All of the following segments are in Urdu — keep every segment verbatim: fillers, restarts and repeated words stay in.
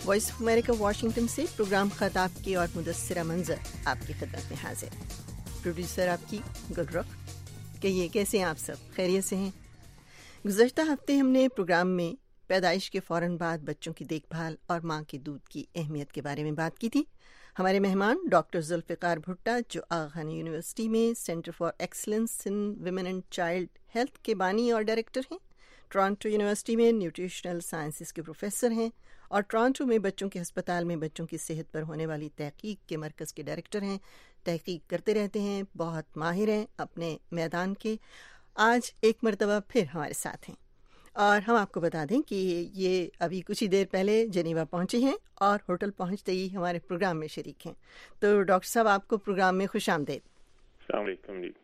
وائس آف امریکہ واشنگٹن سے پروگرام خطاب کی اور مدثرہ منظر آپ کی خدمت میں حاضر. پروڈیوسر آپ کی گل رخ. کہیے کیسے ہیں آپ سب؟ خیریت سے ہیں؟ گزشتہ ہفتے ہم نے پروگرام میں پیدائش کے فوراً بعد بچوں کی دیکھ بھال اور ماں کے دودھ کی اہمیت کے بارے میں بات کی تھی. ہمارے مہمان ڈاکٹر ذوالفقار بھٹہ جو آغا خان یونیورسٹی میں centre for excellence in women and child health کے بانی اور ڈائریکٹر ہیں، ٹورانٹو یونیورسٹی میں نیوٹریشنل سائنسز کے پروفیسر ہیں اور ٹورانٹو میں بچوں کے ہسپتال میں بچوں کی صحت پر ہونے والی تحقیق کے مرکز کے ڈائریکٹر ہیں. تحقیق کرتے رہتے ہیں، بہت ماہر ہیں اپنے میدان کے. آج ایک مرتبہ پھر ہمارے ساتھ ہیں اور ہم آپ کو بتا دیں کہ یہ ابھی کچھ ہی دیر پہلے جنیوا پہنچے ہیں اور ہوٹل پہنچتے ہی ہمارے پروگرام میں شریک ہیں. تو ڈاکٹر صاحب آپ کو پروگرام میں خوش آمدید. السلام علیکم. جی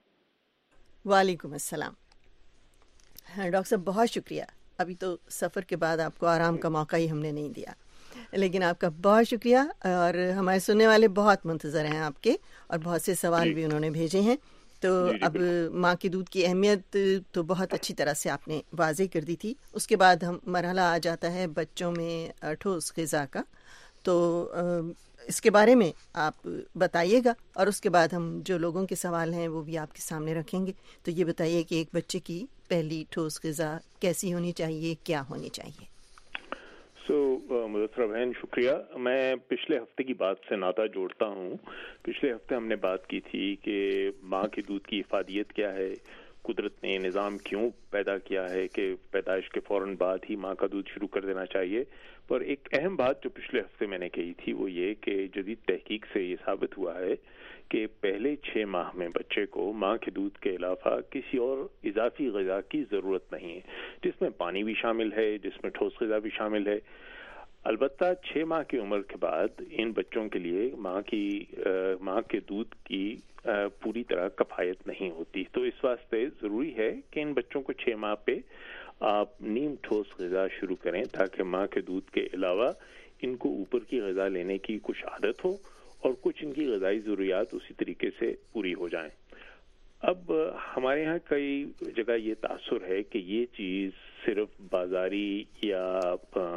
وعلیکم السلام. ہاں ڈاکٹر صاحب بہت شکریہ. ابھی تو سفر کے بعد آپ کو آرام کا موقع ہی ہم نے نہیں دیا، لیکن آپ کا بہت شکریہ. اور ہمارے سننے والے بہت منتظر ہیں آپ کے اور بہت سے سوال جی. بھی انہوں نے بھیجے ہیں. تو جی جی اب ماں کے دودھ کی اہمیت تو بہت اچھی طرح سے آپ نے واضح کر دی تھی. اس کے بعد ہم مرحلہ آ جاتا ہے بچوں میں ٹھوس غذا کا. تو اس کے بارے میں آپ بتائیے گا اور اس کے بعد ہم جو لوگوں کے سوال ہیں وہ بھی آپ کے سامنے رکھیں گے. تو یہ بتائیے کہ ایک بچے کی پہلی ٹھوس غذا کیسی ہونی چاہیے، کیا ہونی چاہیے؟ سو مدثرہ بہن شکریہ. میں پچھلے ہفتے کی بات سے ناطہ جوڑتا ہوں. پچھلے ہفتے ہم نے بات کی تھی کہ ماں کے دودھ کی افادیت کیا ہے، قدرت نے نظام کیوں پیدا کیا ہے کہ پیدائش کے فوراً بعد ہی ماں کا دودھ شروع کر دینا چاہیے. پر ایک اہم بات جو پچھلے ہفتے میں نے کہی تھی وہ یہ کہ جدید تحقیق سے یہ ثابت ہوا ہے کہ پہلے چھ ماہ میں بچے کو ماں کے دودھ کے علاوہ کسی اور اضافی غذا کی ضرورت نہیں ہے، جس میں پانی بھی شامل ہے، جس میں ٹھوس غذا بھی شامل ہے. البتہ چھ ماہ کی عمر کے بعد ان بچوں کے لیے ماں کی ماں کے دودھ کی پوری طرح کفایت نہیں ہوتی. تو اس واسطے ضروری ہے کہ ان بچوں کو چھ ماہ پہ آپ نیم ٹھوس غذا شروع کریں تاکہ ماں کے دودھ کے علاوہ ان کو اوپر کی غذا لینے کی کچھ عادت ہو اور کچھ ان کی غذائی ضروریات اسی طریقے سے پوری ہو جائیں. اب ہمارے ہاں کئی جگہ یہ تاثر ہے کہ یہ چیز صرف بازاری یا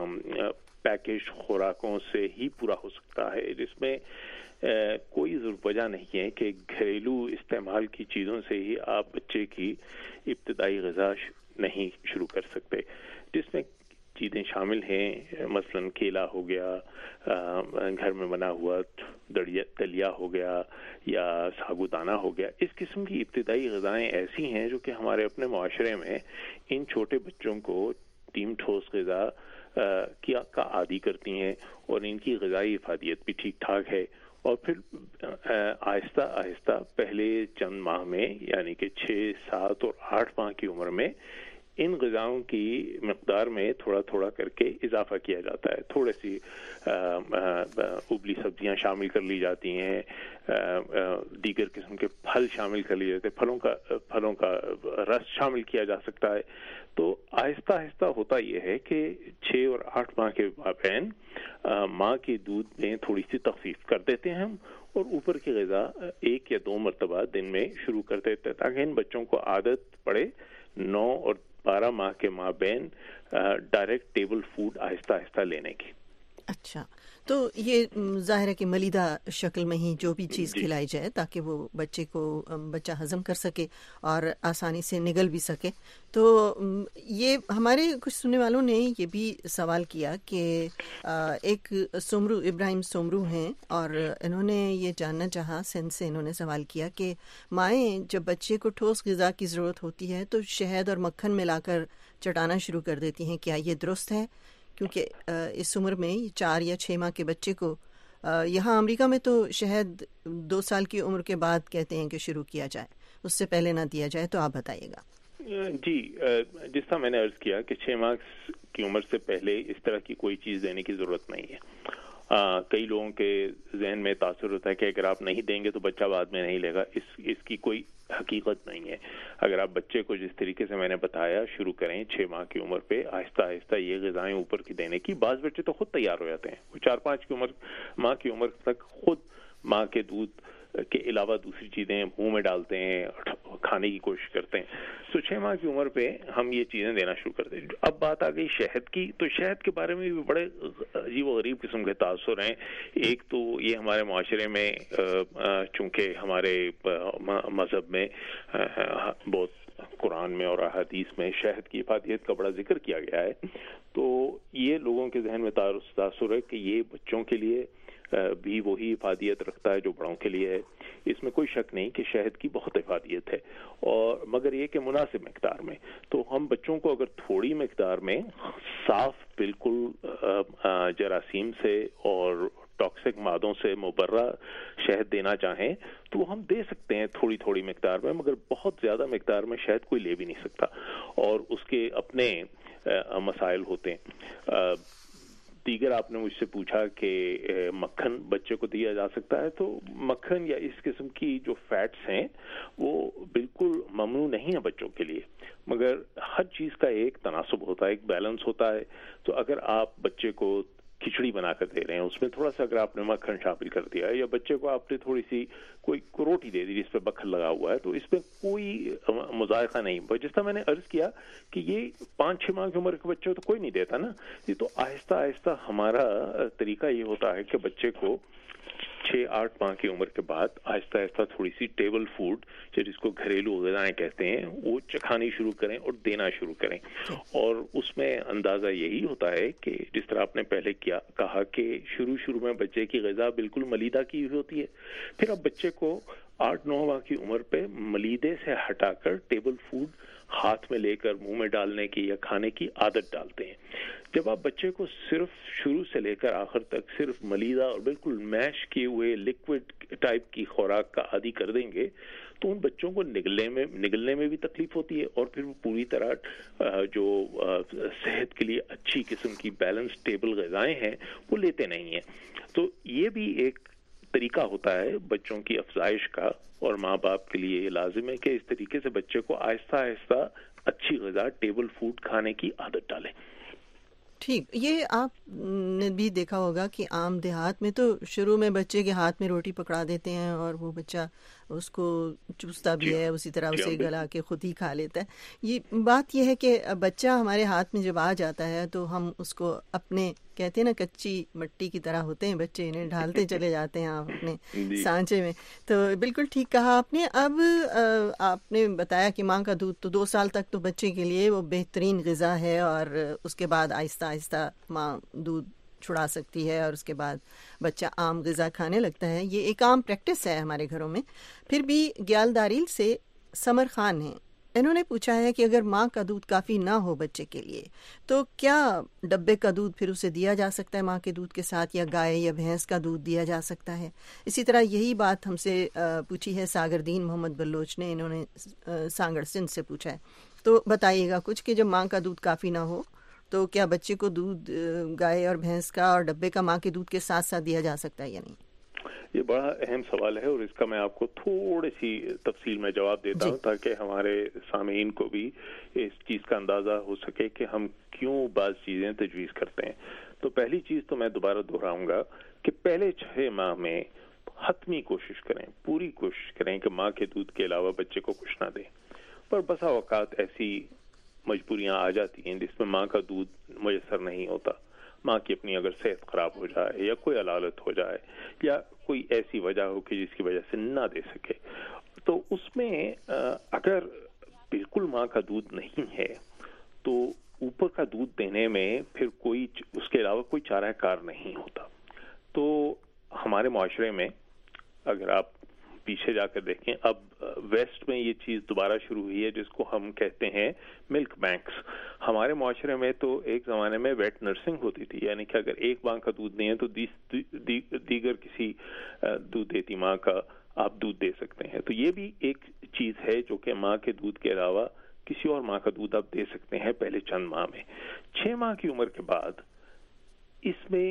پیکج خوراکوں سے ہی پورا ہو سکتا ہے، جس میں کوئی وجہ نہیں ہے کہ گھریلو استعمال کی چیزوں سے ہی آپ بچے کی ابتدائی غذا نہیں شروع کر سکتے، جس میں چیزیں شامل ہیں. مثلاً کیلا ہو گیا، گھر میں بنا ہوا دلیا ہو گیا یا ساگودانہ ہو گیا. اس قسم کی ابتدائی غذائیں ایسی ہیں جو کہ ہمارے اپنے معاشرے میں ان چھوٹے بچوں کو نیم ٹھوس غذا کیا کا عادی کرتی ہیں اور ان کی غذائی افادیت بھی ٹھیک ٹھاک ہے. اور پھر آہستہ آہستہ پہلے چند ماہ میں یعنی کہ چھ سات اور آٹھ ماہ کی عمر میں ان غذاؤں کی مقدار میں تھوڑا تھوڑا کر کے اضافہ کیا جاتا ہے. تھوڑے سی ابلی سبزیاں شامل کر لی جاتی ہیں، دیگر قسم کے پھل شامل کر لیے جاتے ہیں، پھلوں کا پھلوں کا رس شامل کیا جا سکتا ہے. تو آہستہ آہستہ ہوتا یہ ہے کہ چھ اور آٹھ ماہ کے مابین ماں کے دودھ میں تھوڑی سی تخفیف کر دیتے ہیں ہم اور اوپر کی غذا ایک یا دو مرتبہ دن میں شروع کر دیتے ہیں تاکہ ان بچوں کو عادت پڑے نو اور بارہ ماہ کے مابین ڈائریکٹ ٹیبل فوڈ آہستہ آہستہ لینے کی. اچھا، تو یہ ظاہر ہے کہ ملیدہ شکل میں ہی جو بھی چیز جی. کھلائی جائے تاکہ وہ بچے کو بچہ ہضم کر سکے اور آسانی سے نگل بھی سکے. تو یہ ہمارے کچھ سننے والوں نے یہ بھی سوال کیا کہ ایک سومرو ابراہیم سومرو ہیں اور انہوں نے یہ جاننا چاہا، سندھ سے انہوں نے سوال کیا کہ مائیں جب بچے کو ٹھوس غذا کی ضرورت ہوتی ہے تو شہد اور مکھن ملا کر چٹانا شروع کر دیتی ہیں، کیا یہ درست ہے؟ کیونکہ اس عمر میں چار یا چھ ماہ کے بچے کو یہاں امریکہ میں تو شہد دو سال کی عمر کے بعد کہتے ہیں کہ شروع کیا جائے، اس سے پہلے نہ دیا جائے. تو آپ بتائیے گا. جی، جس طرح میں نے عرض کیا کہ چھ ماہ کی عمر سے پہلے اس طرح کی کوئی چیز دینے کی ضرورت نہیں ہے. آ, کئی لوگوں کے ذہن میں تاثر ہوتا ہے کہ اگر آپ نہیں دیں گے تو بچہ بعد میں نہیں لے گا. اس اس کی کوئی حقیقت نہیں ہے. اگر آپ بچے کو جس طریقے سے میں نے بتایا شروع کریں چھ ماہ کی عمر پہ آہستہ آہستہ یہ غذائیں اوپر کی دینے کی، بعض بچے تو خود تیار ہو جاتے ہیں. وہ چار پانچ کی عمر ماہ کی عمر تک خود ماں کے دودھ کے علاوہ دوسری چیزیں منہ میں ڈالتے ہیں، کھانے کی کوشش کرتے ہیں. تو چھ ماہ کی عمر پہ ہم یہ چیزیں دینا شروع کرتے ہیں. اب بات آ گئی شہد کی, تو شہد کے بارے میں بھی بڑے عجیب و غریب قسم کے تاثر ہیں. ایک تو یہ ہمارے معاشرے میں چونکہ ہمارے مذہب میں بہت قرآن میں اور احادیث میں شہد کی افادیت کا بڑا ذکر کیا گیا ہے, تو یہ لوگوں کے ذہن میں تاثر ہے کہ یہ بچوں کے لیے بھی وہی افادیت رکھتا ہے جو بڑوں کے لیے ہے. اس میں کوئی شک نہیں کہ شہد کی بہت افادیت ہے, اور مگر یہ کہ مناسب مقدار میں. تو ہم بچوں کو اگر تھوڑی مقدار میں صاف بالکل جراثیم سے اور ٹاکسک مادوں سے مبرہ شہد دینا چاہیں تو ہم دے سکتے ہیں تھوڑی تھوڑی مقدار میں, مگر بہت زیادہ مقدار میں شہد کوئی لے بھی نہیں سکتا, اور اس کے اپنے مسائل ہوتے ہیں. دیگر آپ نے مجھ سے پوچھا کہ مکھن بچے کو دیا جا سکتا ہے, تو مکھن یا اس قسم کی جو فیٹس ہیں وہ بالکل ممنوع نہیں ہے بچوں کے لیے, مگر ہر چیز کا ایک تناسب ہوتا ہے, ایک بیلنس ہوتا ہے. تو اگر آپ بچے کو کھچڑی بنا کر دے رہے ہیں, اس میں تھوڑا سا اگر آپ نے مکھن شامل کر دیا ہے, یا بچے کو آپ نے تھوڑی سی کوئی روٹی دے دی جس پہ مکھن لگا ہوا ہے, تو اس میں کوئی مذائقہ نہیں. جس طرح میں نے عرض کیا کہ یہ پانچ چھ ماہ کی عمر کے بچے تو کوئی نہیں دیتا نا, یہ تو آہستہ آہستہ ہمارا طریقہ یہ ہوتا ہے کہ بچے کو چھ آٹھ ماہ کی عمر کے بعد آہستہ آہستہ تھوڑی سی ٹیبل فوڈ جس کو گھریلو غذائیں کہتے ہیں وہ چکھانی شروع کریں اور دینا شروع کریں. اور اس میں اندازہ یہی ہوتا ہے کہ جس طرح آپ نے پہلے کیا کہا کہ شروع شروع میں بچے کی غذا بالکل ملیدہ کی ہوئی ہوتی ہے, پھر اب بچے کو آٹھ نو ماہ کی عمر پہ ملیدے سے ہٹا کر ٹیبل فوڈ ہاتھ میں لے کر منہ میں ڈالنے کی یا کھانے کی عادت ڈالتے ہیں. جب آپ بچے کو صرف شروع سے لے کر آخر تک صرف ملیدہ اور بالکل میش کیے ہوئے لیکوڈ ٹائپ کی خوراک کا عادی کر دیں گے تو ان بچوں کو نگلنے میں نگلنے میں بھی تکلیف ہوتی ہے, اور پھر وہ پوری طرح جو صحت کے لیے اچھی قسم کی بیلنس ٹیبل غذائیں ہیں وہ لیتے نہیں ہیں. تو یہ بھی ایک طریقہ ہوتا ہے بچوں کی افزائش کا, اور ماں باپ کے لیے یہ لازم ہے کہ اس طریقے سے بچے کو آہستہ آہستہ اچھی غذا ٹیبل فوڈ کھانے کی عادت ڈالیں. ٹھیک, یہ آپ نے بھی دیکھا ہوگا کہ عام دیہات میں تو شروع میں بچے کے ہاتھ میں روٹی پکڑا دیتے ہیں اور وہ بچہ اس کو چوستا بھی ہے, اسی طرح اسے گلا کے خود ہی کھا لیتا ہے. یہ بات یہ ہے کہ بچہ ہمارے ہاتھ میں جب آ جاتا ہے تو ہم اس کو اپنے کہتے ہیں نا کچی مٹی کی طرح ہوتے ہیں بچے, انہیں ڈھالتے چلے جاتے ہیں آپ اپنے سانچے میں. تو بالکل ٹھیک کہا آپ نے. اب آپ نے بتایا کہ ماں کا دودھ تو دو سال تک تو بچے کے لیے وہ بہترین غذا ہے, اور اس کے بعد آہستہ آہستہ ماں دودھ چھڑا سکتی ہے اور اس کے بعد بچہ عام غذا کھانے لگتا ہے. یہ ایک عام پریکٹس ہے ہمارے گھروں میں. پھر بھی گیال داریل سے سمر خان ہیں, انہوں نے پوچھا ہے کہ اگر ماں کا دودھ کافی نہ ہو بچے کے لیے تو کیا ڈبے کا دودھ پھر اسے دیا جا سکتا ہے ماں کے دودھ کے ساتھ, یا گائے یا بھینس کا دودھ دیا جا سکتا ہے. اسی طرح یہی بات ہم سے پوچھی ہے ساگر دین محمد بلوچ نے, انہوں نے سانگڑ سندھ سے پوچھا ہے. تو بتائیے گا کچھ کہ جب ماں کا دودھ کافی نہ ہو تو کیا بچے کو دودھ گائے اور بھینس کا اور ڈبے کا ماں کے دودھ کے ساتھ ساتھ دیا جا سکتا ہے یا نہیں؟ یہ بڑا اہم سوال ہے, اور اس کا میں آپ کو تھوڑی سی تفصیل میں جواب دیتا ہوں تاکہ ہمارے سامعین کو بھی اس چیز کا اندازہ ہو سکے کہ ہم کیوں بعض چیزیں تجویز کرتے ہیں. تو پہلی چیز تو میں دوبارہ دہراؤں گا کہ پہلے چھ ماہ میں حتمی کوشش کریں, پوری کوشش کریں کہ ماں کے دودھ کے علاوہ بچے کو کچھ نہ دیں. پر بسا اوقات ایسی مجبوریاں آ جاتی ہیں جس میں ماں کا دودھ میسر نہیں ہوتا. ماں کی اپنی اگر صحت خراب ہو جائے یا کوئی علالت ہو جائے یا کوئی ایسی وجہ ہو کہ جس کی وجہ سے نہ دے سکے, تو اس میں اگر بالکل ماں کا دودھ نہیں ہے تو اوپر کا دودھ دینے میں پھر کوئی اس کے علاوہ کوئی چارہ کار نہیں ہوتا. تو ہمارے معاشرے میں اگر آپ پیچھے جا کر دیکھیں, اب ویسٹ میں یہ چیز دوبارہ شروع ہوئی ہے جس کو ہم کہتے ہیں ملک بینکس. ہمارے معاشرے میں تو ایک زمانے میں ویٹ نرسنگ ہوتی تھی, یعنی کہ اگر ایک ماں کا دودھ نہیں ہے تو دیگر کسی دودھ دیتی ماں کا آپ دودھ دے سکتے ہیں. تو یہ بھی ایک چیز ہے جو کہ ماں کے دودھ کے علاوہ کسی اور ماں کا دودھ آپ دے سکتے ہیں پہلے چند ماہ میں. چھ ماہ کی عمر کے بعد اس میں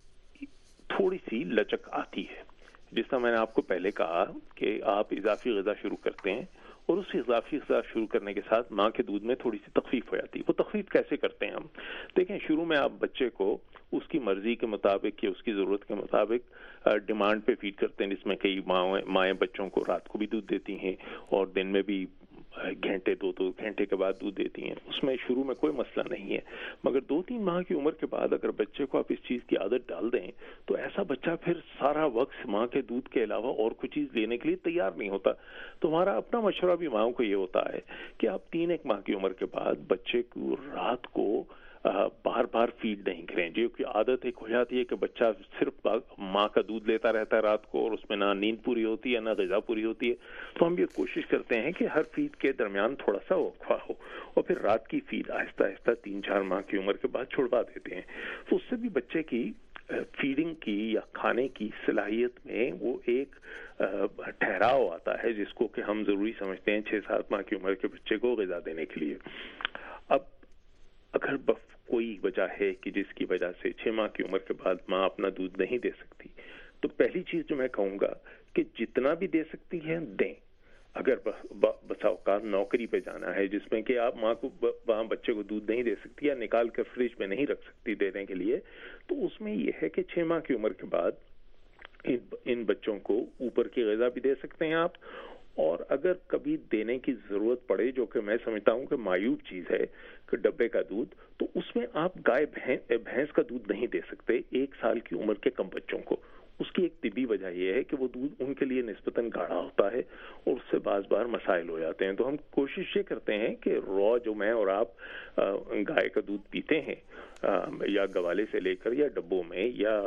تھوڑی سی لچک آتی ہے, جس طرح میں نے آپ کو پہلے کہا کہ آپ اضافی غذا شروع کرتے ہیں اور اس اضافی غذا شروع کرنے کے ساتھ ماں کے دودھ میں تھوڑی سی تخفیف ہو جاتی ہے. وہ تخفیف کیسے کرتے ہیں ہم؟ دیکھیں, شروع میں آپ بچے کو اس کی مرضی کے مطابق یا اس کی ضرورت کے مطابق ڈیمانڈ پہ فیڈ کرتے ہیں، جس میں کئی ماں مائیں بچوں کو رات کو بھی دودھ دیتی ہیں اور دن میں بھی گھنٹے دو دو گھنٹے کے بعد دودھ دیتی ہیں. اس میں شروع میں کوئی مسئلہ نہیں ہے، مگر دو تین ماہ کی عمر کے بعد اگر بچے کو آپ اس چیز کی عادت ڈال دیں تو ایسا بچہ پھر سارا وقت ماں کے دودھ کے علاوہ اور کوئی چیز لینے کے لیے تیار نہیں ہوتا. تو ہمارا اپنا مشورہ بھی ماؤں کو یہ ہوتا ہے کہ آپ تین ایک ماہ کی عمر کے بعد بچے کو رات کو بار بار فیڈ نہیں کریں، جو کہ عادت ایک ہو جاتی ہے کہ بچہ صرف ماں کا دودھ لیتا رہتا ہے رات کو اور اس میں نہ نیند پوری ہوتی ہے نہ غذا پوری ہوتی ہے. تو ہم یہ کوشش کرتے ہیں کہ ہر فیڈ کے درمیان تھوڑا سا وقفہ ہو اور پھر رات کی فیڈ آہستہ آہستہ تین چار ماہ کی عمر کے بعد چھڑوا دیتے ہیں. تو اس سے بھی بچے کی فیڈنگ کی یا کھانے کی صلاحیت میں وہ ایک ٹھہراؤ آتا ہے جس کو کہ ہم ضروری سمجھتے ہیں چھ سات ماہ کی عمر کے بچے کو غذا دینے کے لیے. اب اگر کوئی وجہ ہے کہ جس کی وجہ سے چھ ماہ کی عمر کے بعد ماں اپنا دودھ نہیں دے سکتی، تو پہلی چیز جو میں کہوں گا کہ جتنا بھی دے سکتی ہے دیں. اگر بسا اوقات نوکری پہ جانا ہے جس میں کہ آپ ماں کو وہاں بچے کو دودھ نہیں دے سکتی یا نکال کر فریج میں نہیں رکھ سکتی دینے کے لیے، تو اس میں یہ ہے کہ چھ ماہ کی عمر کے بعد ان بچوں کو اوپر کی غذا بھی دے سکتے ہیں آپ. اور اگر کبھی دینے کی ضرورت پڑے، جو کہ میں سمجھتا ہوں کہ معیوب چیز ہے کہ ڈبے کا دودھ، تو اس میں آپ گائے بھینس کا دودھ نہیں دے سکتے ایک سال کی عمر کے کم بچوں کو. اس کی ایک طبی وجہ یہ ہے کہ وہ دودھ ان کے لیے نسبتاً گاڑھا ہوتا ہے اور اس سے بعض بار مسائل ہو جاتے ہیں. تو ہم کوشش یہ کرتے ہیں کہ را جو میں اور آپ گائے کا دودھ پیتے ہیں یا گوالے سے لے کر یا ڈبوں میں یا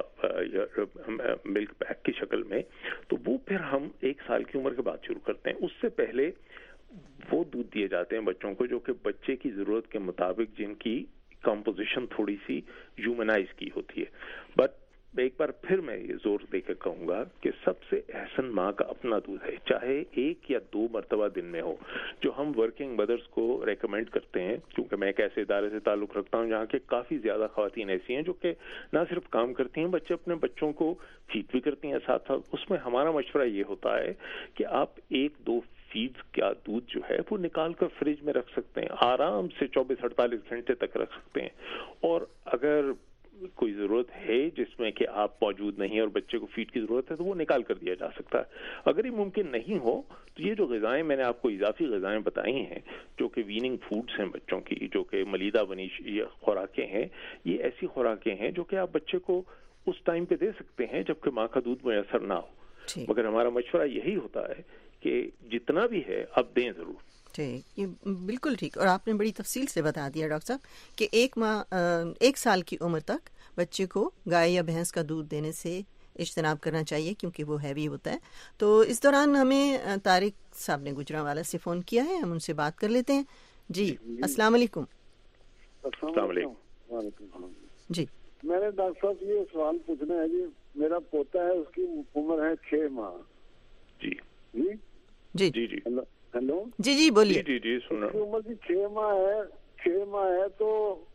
ملک پیک کی شکل میں، تو وہ پھر ہم ایک سال کی عمر کے بعد شروع کرتے ہیں. اس سے پہلے وہ دودھ دیے جاتے ہیں بچوں کو جو کہ بچے کی ضرورت کے مطابق جن کی کمپوزیشن تھوڑی سی ہیومنائز کی ہوتی ہے. بٹ ایک بار پھر میں یہ زور دے کے کہوں گا کہ سب سے احسن ماں کا اپنا دودھ ہے، چاہے ایک یا دو مرتبہ دن میں ہو. جو ہم ورکنگ مدرز کو ریکمینڈ کرتے ہیں، کیونکہ میں ایک ایسے ادارے سے تعلق رکھتا ہوں جہاں کے کافی زیادہ خواتین ایسی ہیں جو کہ نہ صرف کام کرتی ہیں، بچے اپنے بچوں کو فیڈ بھی کرتی ہیں ساتھ ساتھ. اس میں ہمارا مشورہ یہ ہوتا ہے کہ آپ ایک دو فیڈ کا دودھ جو ہے وہ نکال کر فریج میں رکھ سکتے ہیں، آرام سے چوبیس اڑتالیس گھنٹے تک رکھ سکتے ہیں. اور اگر کوئی ضرورت ہے جس میں کہ آپ موجود نہیں اور بچے کو فیڈ کی ضرورت ہے تو وہ نکال کر دیا جا سکتا ہے. اگر یہ ممکن نہیں ہو تو یہ جو غذائیں میں نے آپ کو اضافی غذائیں بتائی ہیں جو کہ ویننگ فوڈز ہیں بچوں کی، جو کہ ملیدہ بنی خوراکیں ہیں، یہ ایسی خوراکیں ہیں جو کہ آپ بچے کو اس ٹائم پہ دے سکتے ہیں جبکہ ماں کا دودھ میسر نہ ہو. مگر ہمارا مشورہ یہی ہوتا ہے کہ جتنا بھی ہے آپ دیں ضرور. ٹھیک، یہ بالکل ٹھیک. اور آپ نے بڑی تفصیل سے بتا دیا ڈاکٹر صاحب کہ ایک ماہ ایک سال کی عمر تک بچے کو گائے یا بھینس کا دودھ دینے سے اجتناب کرنا چاہیے کیونکہ وہ ہیوی ہوتا ہے. تو اس دوران ہمیں طارق صاحب نے گجرانوالہ سے فون کیا ہے، ہم ان سے بات کر لیتے ہیں. جی السلام علیکم. السلام علیکم. جی میں نے ڈاکٹر صاحب یہ سوال پوچھنا ہے جی، میرا پوتا ہے، اس کی عمر ہے چھ ماہ. جی جی جی جی جی ہیلو جی جی بولیے. جی جی سن رہا ہوں. عمر کی چھ ماہ ہے چھ ماہ ہے تو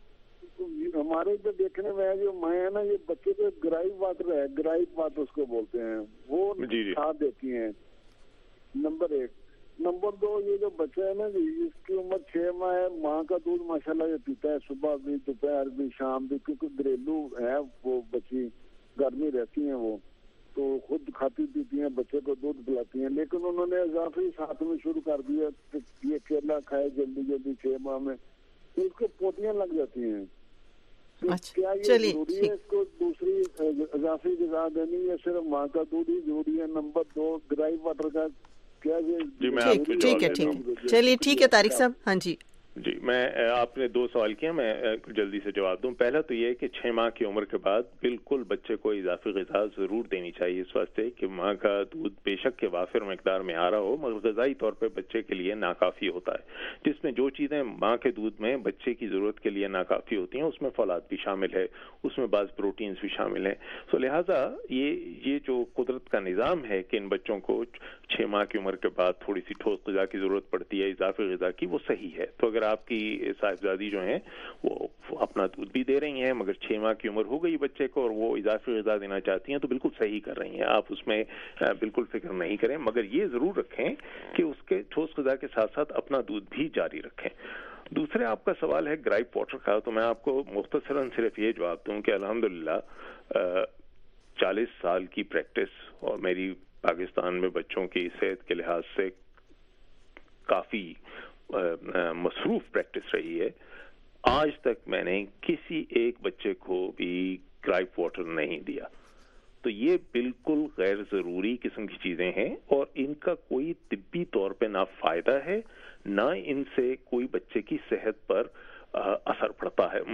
ہمارے ادھر دیکھنے میں ہے جو مائیں ہیں نا، یہ بچے کو گرائی واٹر ہے، گرائی واٹر اس کو بولتے ہیں، وہ کھاد دیتی ہیں. نمبر ایک. نمبر دو، یہ جو بچہ ہے نا جی، اس کی عمر چھ ماہ ہے، ماں کا دودھ ماشاءاللہ یہ پیتا ہے صبح بھی، دوپہر بھی، شام بھی، کیونکہ گھریلو ہے وہ بچی، گھر میں رہتی ہیں وہ تو خود کھاتی پیتی ہیں، بچے کو دودھ پلاتی ہیں. لیکن انہوں نے اضافی ساتھ میں شروع کر دیا کہ یہ کیلا کھائے جلدی جلدی چھ ماہ میں، تو اس کو پوٹیاں لگ جاتی ہیں. کیا یہ ضروری ہے اس کو دوسری اضافی غذا دینی یا صرف ماں کا دودھ ہی ضروری ہے؟ نمبر دو، گرائی واٹر کا کیا یہ؟ ٹھیک ہے ٹھیک ہے چلیے ٹھیک ہے طارق صاحب. ہاں جی جی میں آپ نے دو سوال کیا، میں جلدی سے جواب دوں. پہلا تو یہ کہ چھ ماہ کی عمر کے بعد بالکل بچے کو اضافی غذا ضرور دینی چاہیے، اس واسطے کہ ماں کا دودھ بے شک کے وافر مقدار میں آ رہا ہو مگر غذائی طور پہ بچے کے لیے ناکافی ہوتا ہے. جس میں جو چیزیں ماں کے دودھ میں بچے کی ضرورت کے لیے ناکافی ہوتی ہیں اس میں فولاد بھی شامل ہے، اس میں بعض پروٹینز بھی شامل ہیں. سو لہٰذا یہ یہ جو قدرت کا نظام ہے کہ ان بچوں کو چھ ماہ کی عمر کے بعد تھوڑی سی ٹھوس غذا کی ضرورت پڑتی ہے اضافی غذا کی، وہ صحیح ہے. تو اگر آپ کی صاحبزادی جو ہیں وہ اپنا دودھ بھی دے رہی ہیں مگر چھ ماہ کی عمر ہو گئی بچے کو اور وہ اضافی غذا دینا چاہتی ہیں تو بالکل صحیح کر رہی ہیں، آپ اس میں بالکل فکر نہیں کریں. مگر یہ ضرور رکھیں کہ اس کے ٹھوس غذا کے ساتھ ساتھ اپنا دودھ بھی جاری رکھیں. دوسرے آپ کا سوال ہے گرائپ واٹر کا، تو میں آپ کو مختصراً صرف یہ جواب دوں کہ الحمدللہ چالیس سال کی پریکٹس اور میری پاکستان میں بچوں کی صحت کے لحاظ سے کافی مصروف پریکٹس رہی ہے، آج تک میں نے کسی ایک بچے کو بھی گرائپ واٹر نہیں دیا. تو یہ بالکل غیر ضروری قسم کی چیزیں ہیں اور ان کا کوئی طبی طور پہ نہ فائدہ ہے نہ ان سے کوئی بچے کی صحت پر اثر پڑتا ہے،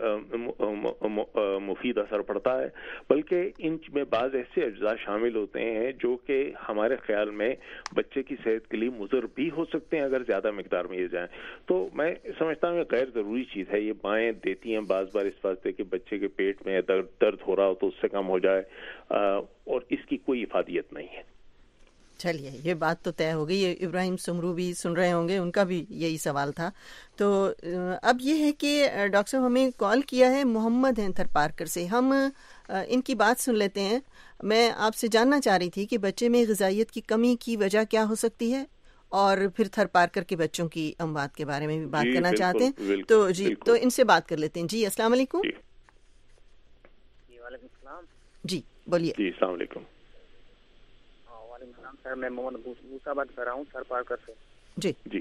مفید اثر پڑتا ہے، بلکہ ان میں بعض ایسے اجزاء شامل ہوتے ہیں جو کہ ہمارے خیال میں بچے کی صحت کے لیے مضر بھی ہو سکتے ہیں اگر زیادہ مقدار میں یہ جائیں. تو میں سمجھتا ہوں کہ غیر ضروری چیز ہے. یہ مائیں دیتی ہیں بعض بار اس واسطے کہ بچے کے پیٹ میں درد درد ہو رہا ہو تو اس سے کم ہو جائے، اور اس کی کوئی افادیت نہیں ہے. چلیے یہ بات تو طے ہو گئی. ابراہیم سمرو بھی سن رہے ہوں گے، ان کا بھی یہی سوال تھا. تو اب یہ ہے کہ ڈاکٹر صاحب ہمیں کال کیا ہے محمد ہیں تھر پارکر سے، ہم ان کی بات سن لیتے ہیں. میں آپ سے جاننا چاہ رہی تھی کہ بچے میں غذائیت کی کمی کی وجہ کیا ہو سکتی ہے، اور پھر تھر پارکر کے بچوں کی اموات کے بارے میں بھی بات کرنا چاہتے ہیں. تو جی تو ان سے بات کر لیتے ہیں. جی السلام علیکم. جی وعلیکم السلام. جی بولیے. جی السلام علیکم. وعلیکم السلام سر، میں محمد موسیٰ بات کر رہا ہوں تھر پارکر سے. جی جی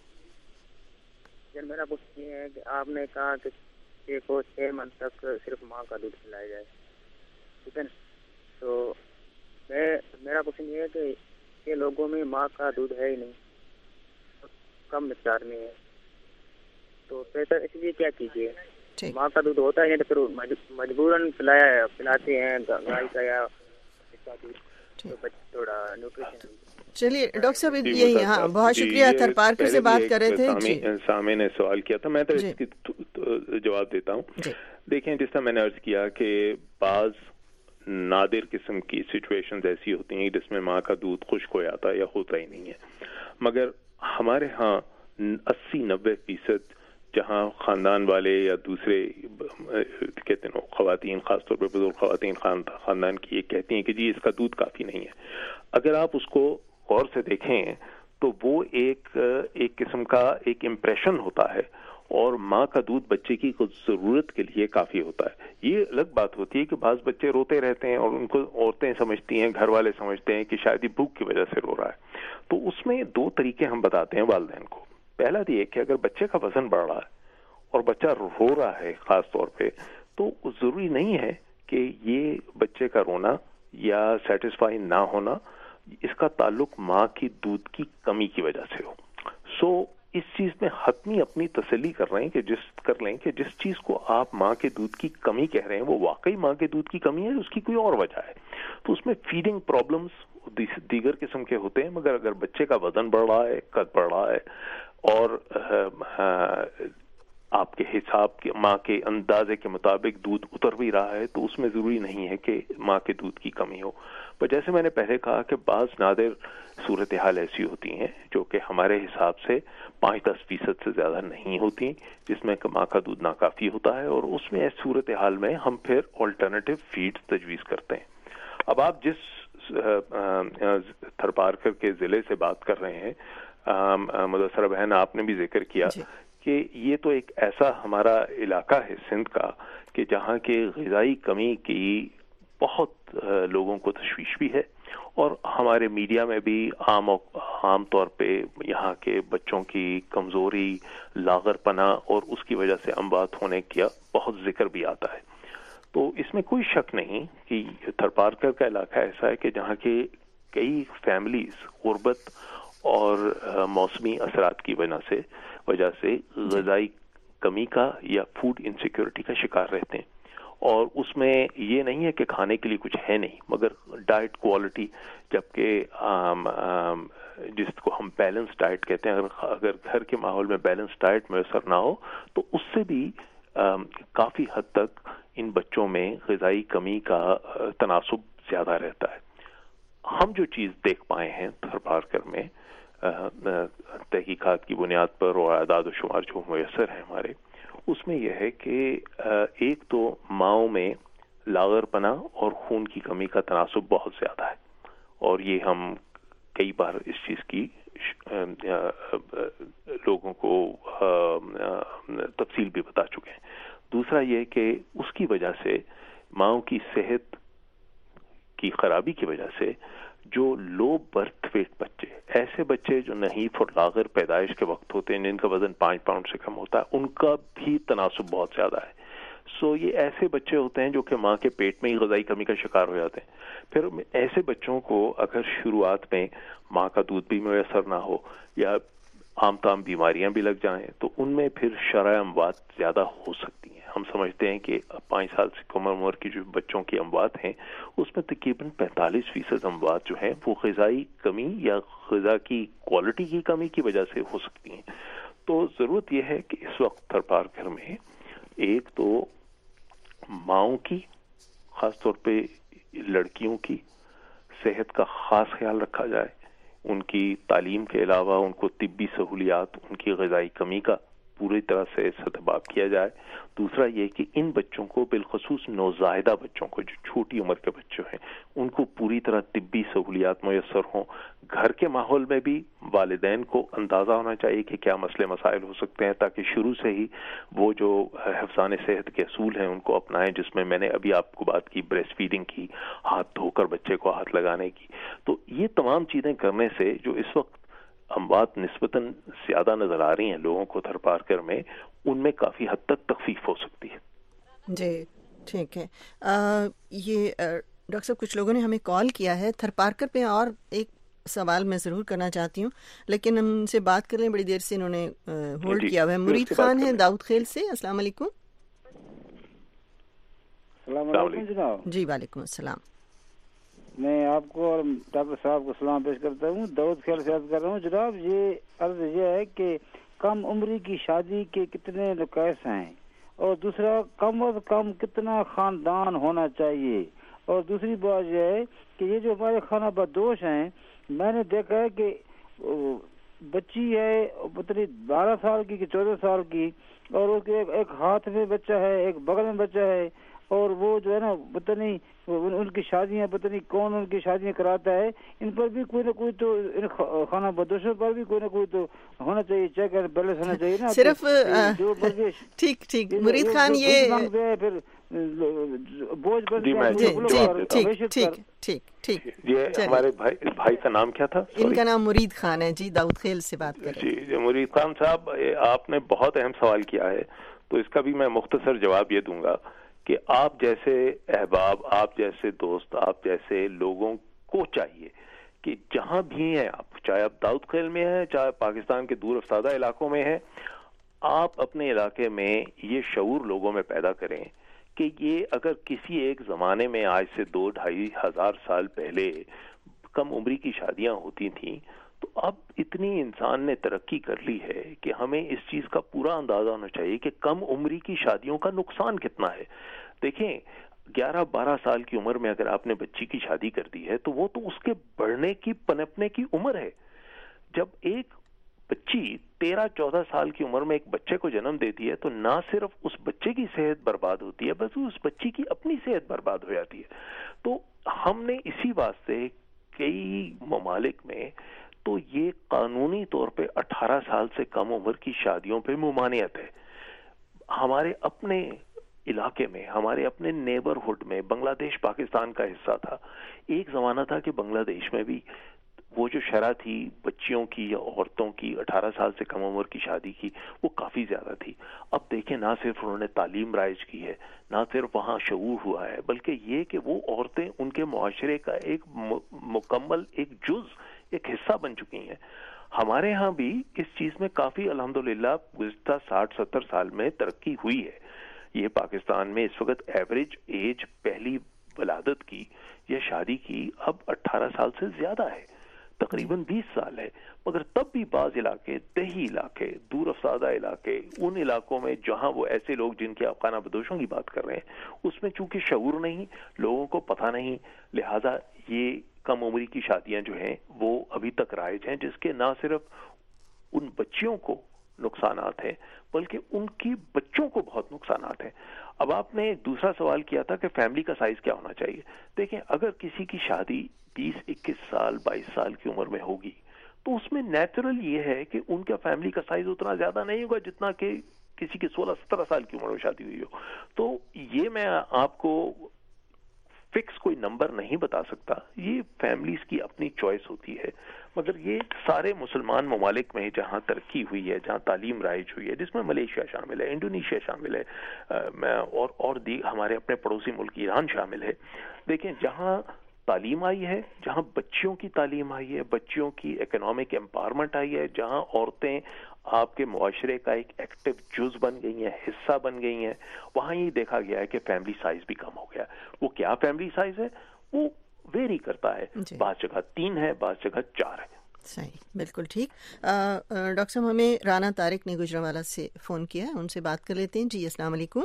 سر میرا کچھ یہ ہے کہ آپ نے کہا کہ چھ کو چھ منتھ تک صرف ماں کا دودھ پلایا جائے، ٹھیک ہے نا. تو میں میرا کوشچن یہ ہے کہ یہ لوگوں میں ماں کا دودھ ہے ہی نہیں، کم مقدار میں ہے، تو بہتر اس لیے کیا کیجیے، ماں کا دودھ ہوتا ہے تو پھر مجبوراً پلایا پلاتے ہیں گائے کا یا اس کا دودھ، تو بچے تھوڑا نیوٹریشن. چلیے ڈاکٹر صاحب یہی، ہاں بہت شکریہ. تھر پارکر سے بات کر رہے تھے. سامع نے سوال کیا تھا، میں تو اس کی جواب دیتا ہوں. دیکھیں جس طرح میں نے عرض کیا کہ بعض نادر قسم کی سچویشنز ایسی ہوتی ہیں جس میں ماں کا دودھ خشک ہو جاتا ہے یا ہوتا ہی نہیں ہے، مگر ہمارے ہاں اسی نوے فیصد جہاں خاندان والے یا دوسرے کہتے ہیں خواتین، خاص طور پہ بزرگ خواتین خاندان کی یہ کہتی ہیں کہ جی اس کا دودھ کافی نہیں ہے. اگر آپ اس کو غور سے دیکھیں تو وہ ایک ایک قسم کا ایک امپریشن ہوتا ہے، اور ماں کا دودھ بچے کی ضرورت کے لیے کافی ہوتا ہے. یہ الگ بات ہوتی ہے کہ بعض بچے روتے رہتے ہیں اور ان کو عورتیں سمجھتی ہیں، گھر والے سمجھتے ہیں کہ شاید یہ بھوک کی وجہ سے رو رہا ہے. تو اس میں دو طریقے ہم بتاتے ہیں والدین کو. پہلا یہ کہ اگر بچے کا وزن بڑھ رہا ہے اور بچہ رو رہا ہے خاص طور پہ، تو ضروری نہیں ہے کہ یہ بچے کا رونا یا سیٹسفائی نہ ہونا اس کا تعلق ماں کی دودھ کی کمی کی وجہ سے ہو. سو اس چیز میں حتمی اپنی تسلی کر رہے ہیں کہ جس کر لیں کہ جس چیز کو آپ ماں کے دودھ کی کمی کہہ رہے ہیں وہ واقعی ماں کے دودھ کی کمی ہے، اس کی کوئی اور وجہ ہے. تو اس میں فیڈنگ پرابلمز دیگر قسم کے ہوتے ہیں، مگر اگر بچے کا وزن بڑھ رہا ہے، قد بڑھ رہا ہے، اور آپ کے حساب کے ماں کے اندازے کے مطابق دودھ اتر بھی رہا ہے، تو اس میں ضروری نہیں ہے کہ ماں کے دودھ کی کمی ہو. پر جیسے میں نے پہلے کہا کہ بعض نادر صورتحال ایسی ہوتی ہیں جو کہ ہمارے حساب سے پانچ دس فیصد سے زیادہ نہیں ہوتی، جس میں ماں کا دودھ ناکافی ہوتا ہے، اور اس میں اس صورتحال میں ہم پھر آلٹرنیٹیو فیڈ تجویز کرتے ہیں. اب آپ جس تھر پارکر کے ضلع سے بات کر رہے ہیں، مدثرہ بہن آپ نے بھی ذکر کیا کہ یہ تو ایک ایسا ہمارا علاقہ ہے سندھ کا کہ جہاں کے غذائی کمی کی بہت لوگوں کو تشویش بھی ہے، اور ہمارے میڈیا میں بھی عام عام طور پہ یہاں کے بچوں کی کمزوری، لاغر پنا اور اس کی وجہ سے اموات ہونے کا بہت ذکر بھی آتا ہے. تو اس میں کوئی شک نہیں کہ تھر پارکر کا علاقہ ایسا ہے کہ جہاں کے کئی فیملیز غربت اور موسمی اثرات کی وجہ سے وجہ سے غذائی کمی کا یا فوڈ انسیکیورٹی کا شکار رہتے ہیں. اور اس میں یہ نہیں ہے کہ کھانے کے لیے کچھ ہے نہیں، مگر ڈائٹ کوالٹی، جبکہ جس کو ہم بیلنس ڈائٹ کہتے ہیں، اگر اگر گھر کے ماحول میں بیلنس ڈائٹ میسر نہ ہو تو اس سے بھی کافی حد تک ان بچوں میں غذائی کمی کا تناسب زیادہ رہتا ہے. ہم جو چیز دیکھ پائے ہیں تھر پارکر میں تحقیقات کی بنیاد پر اور اعداد و شمار جو میسر ہیں ہمارے، اس میں یہ ہے کہ ایک تو ماؤں میں لاغر پنا اور خون کی کمی کا تناسب بہت زیادہ ہے، اور یہ ہم کئی بار اس چیز کی لوگوں کو तफसील भी बता चुके हैं। दूसरा ये कि उसकी वजह से माँओं की सेहत की खराबी की वजह से जो लो बर्थ वेट बच्चे, ऐसे बच्चे जो नहीफ और लागर पैदाइश के वक्त होते हैं, जिनका वजन पाँच पाउंड से कम होता है, उनका भी तनासुब बहुत ज्यादा है। सो ये ऐसे बच्चे होते हैं जो कि माँ के पेट में ही ग़िज़ाई कमी का शिकार हो जाते हैं। फिर ऐसे बच्चों को अगर शुरुआत में माँ का दूध भी मैसर ना हो या आम ताम बीमारियां भी लग जाएं, तो उनमें फिर शरह अमवात ज्यादा हो सकती हैं। हम समझते हैं कि पाँच साल से कम उम्र की जो बच्चों की अमवात हैं, उसमें तकरीबन पैंतालीस फीसद अमवात जो हैं वो ग़िज़ाई कमी या ग़िज़ा की क्वालिटी की कमी की वजह से हो सकती हैं। तो ज़रूरत यह है कि इस वक्त थरपार घर में एक तो माँओं की, ख़ास तौर पे लड़कियों की सेहत का ख़ास ख्याल रखा जाए। उनकी तालीम के अलावा उनको तिब्बी सहूलियात, उनकी ग़िज़ाई कमी का पूरी तरह से सतबाब किया जाए। दूसरा ये कि इन बच्चों को, बिलखसूस नौज़ायदा बच्चों को, जो छोटी उम्र के बच्चे हैं, उनको पूरी तरह तिब्बी सहूलियात मैसर हों। घर के माहौल में भी वालिदैन को अंदाज़ा होना चाहिए कि क्या मसले मसाइल हो सकते हैं, ताकि शुरू से ही वो जो हिफ्ज़ान सेहत के असूल हैं उनको अपनाएं, जिसमें मैंने अभी आपको बात की ब्रेस्ट फीडिंग की, हाथ धोकर बच्चे को हाथ लगाने की। तो ये तमाम चीज़ें करने से जो इस वक्त अमवात निस्बतन ज्यादा नजर आ रही हैं लोगों को थरपारकर में, उनमें काफी हद तक तखफीफ हो सकती है। जी ठीक है। आ, ये डॉक्टर साहब, कुछ लोगों ने हमें कॉल किया है थरपारकर पे, और एक सवाल मैं ज़रूर करना चाहती हूँ, लेकिन हम उनसे बात कर लें, बड़ी देर से इन्होंने होल्ड किया हुआ है। मुरीद खान है दाऊद खेल से। अस्सलाम वालेकुम। जी वालेकुम अस्सलाम। मैं आपको और डॉक्टर साहब को सलाम पेश करता हूँ। दाऊद खेल से अर्ज कर रहा हूँ। जनाब, ये अर्ज ये है कि कम उम्री की शादी के कितने नुकास हैं, और दूसरा कम अज कम कितना खानदान होना चाहिए, और दूसरी बात यह है कि ये जो हमारे खाना बदोश हैं, मैंने देखा है कि बच्ची है पता बारह साल की कि चौदह साल की, और उसके एक, एक हाथ में बच्चा है, एक बगल में बच्चा है, और वो जो है ना पता नहीं उन, उनकी शादियां, पता नहीं कौन उनकी शादियां कराता है। इन पर भी कोई ना कोई तो, इन खाना बदोशों पर भी कोई ना कोई तो होना चाहिए, चेक एंड बैलेंस होना चाहिए ना। सिर्फ जो ठीक ठीक मुरीद खान, ये फिर बोझ बन ठीक ठीक ठीक ठीक। ये हमारे भाई भाई का नाम क्या था? इनका नाम मुरीद खान है जी, दाऊद खेल से बात कर रहे हैं। जी मुरीद खान साहब, आपने बहुत अहम सवाल किया है, तो इसका भी मैं मुख्तसर जवाब ये दूंगा कि आप जैसे अहबाब, आप जैसे दोस्त, आप जैसे लोगों को चाहिए कि जहां भी हैं आप, चाहे आप दाऊद खेल में हैं, चाहे पाकिस्तान के दूर अफ्तादा इलाकों में हैं, आप अपने इलाके में ये शऊर लोगों में पैदा करें कि ये अगर किसी एक जमाने में, आज से दो ढाई हजार साल पहले कम उम्री की शादियां होती थीं, तो अब इतनी इंसान ने तरक्की कर ली है कि हमें इस चीज का पूरा अंदाजा होना चाहिए कि कम उम्री की शादियों का नुकसान कितना है। देखें, ग्यारह बारह साल की उम्र में अगर आपने बच्ची की शादी कर दी है, तो वो तो उसके बढ़ने की, पनपने की उम्र है। जब एक बच्ची तेरह चौदह साल की उम्र में एक बच्चे को जन्म देती है, तो ना सिर्फ उस बच्चे की सेहत बर्बाद होती है, बल्कि उस बच्ची की अपनी सेहत बर्बाद हो जाती है। तो हमने इसी वास्ते कई ममालिक में तो ये कानूनी तौर पे अठारह साल से कम उम्र की शादियों पे मुमानियत है। हमारे अपने इलाके में, हमारे अपने नेबरहुड में, बांग्लादेश पाकिस्तान का हिस्सा था, एक जमाना था कि बांग्लादेश में भी वो जो शरह थी बच्चियों की या औरतों की अठारह साल से कम उम्र की शादी की, वो काफी ज्यादा थी। अब देखें, ना सिर्फ उन्होंने तालीम राइज की है, ना सिर्फ वहाँ शऊर हुआ है, बल्कि ये कि वो औरतें उनके मुआशरे का एक मुकम्मल एक जुज, एक हिस्सा बन चुकी हैं। हमारे यहाँ भी इस चीज में काफी अल्हम्दुलिल्लाह गुज़िश्ता साठ सत्तर साल में तरक्की हुई है। ये पाकिस्तान में इस वक्त एवरेज एज पहली वलादत की या शादी की अब अठारह साल से ज्यादा है, तकरीबन बीस साल है। मगर तब भी बाज इलाके, देही इलाके, दूर अफसादा इलाके, उन इलाकों में जहां वो ऐसे लोग जिनके आप खाना बदोशों की बात कर रहे हैं, उसमें चूंकि शऊर नहीं, लोगों को पता नहीं, लिहाजा ये कम उम्री की शादियां जो हैं वो अभी तक राइज हैं, जिसके ना सिर्फ उन बच्चियों को नुकसानात हैं बल्कि उनकी बच्चों को बहुत नुकसानात हैं। अब आपने एक दूसरा सवाल किया था कि फैमिली का साइज क्या होना चाहिए। देखें, अगर किसी की शादी बीस इक्कीस साल बाईस साल की उम्र में होगी, तो उसमें नेचुरल ये है कि उनका फैमिली का साइज उतना ज्यादा नहीं होगा जितना कि किसी की सोलह सत्रह साल की उम्र में शादी हुई हो। तो ये मैं आपको फिक्स कोई नंबर नहीं बता सकता, ये फैमिलीज की अपनी चॉइस होती है। मगर ये सारे मुसलमान ममालिक में जहाँ तरक्की हुई है, जहाँ तालीम राइज हुई है, जिसमें मलेशिया शामिल है, इंडोनेशिया शामिल है, आ, और और दी हमारे अपने पड़ोसी मुल्क ईरान शामिल है। देखें, जहाँ तालीम आई है, जहाँ बच्चियों की तालीम आई है, बच्चियों की इकोनॉमिक एम्पावरमेंट आई है, जहाँ औरतें आपके मुआशरे का एक एक्टिव जुज बन गई हैं, हिस्सा बन गई हैं, वहाँ ये देखा गया है कि फैमिली साइज भी कम हो गया। वो क्या फैमिली साइज है वो वेरी करता है, बाज़ जगह तीन है, बाज़ जगह चार है। सही, बिल्कुल ठीक। डॉक्टर साहब, हमें राना तारिक ने गुजरांवाला से फ़ोन किया है, उनसे बात कर लेते हैं। जी अस्सलाम वालेकुम।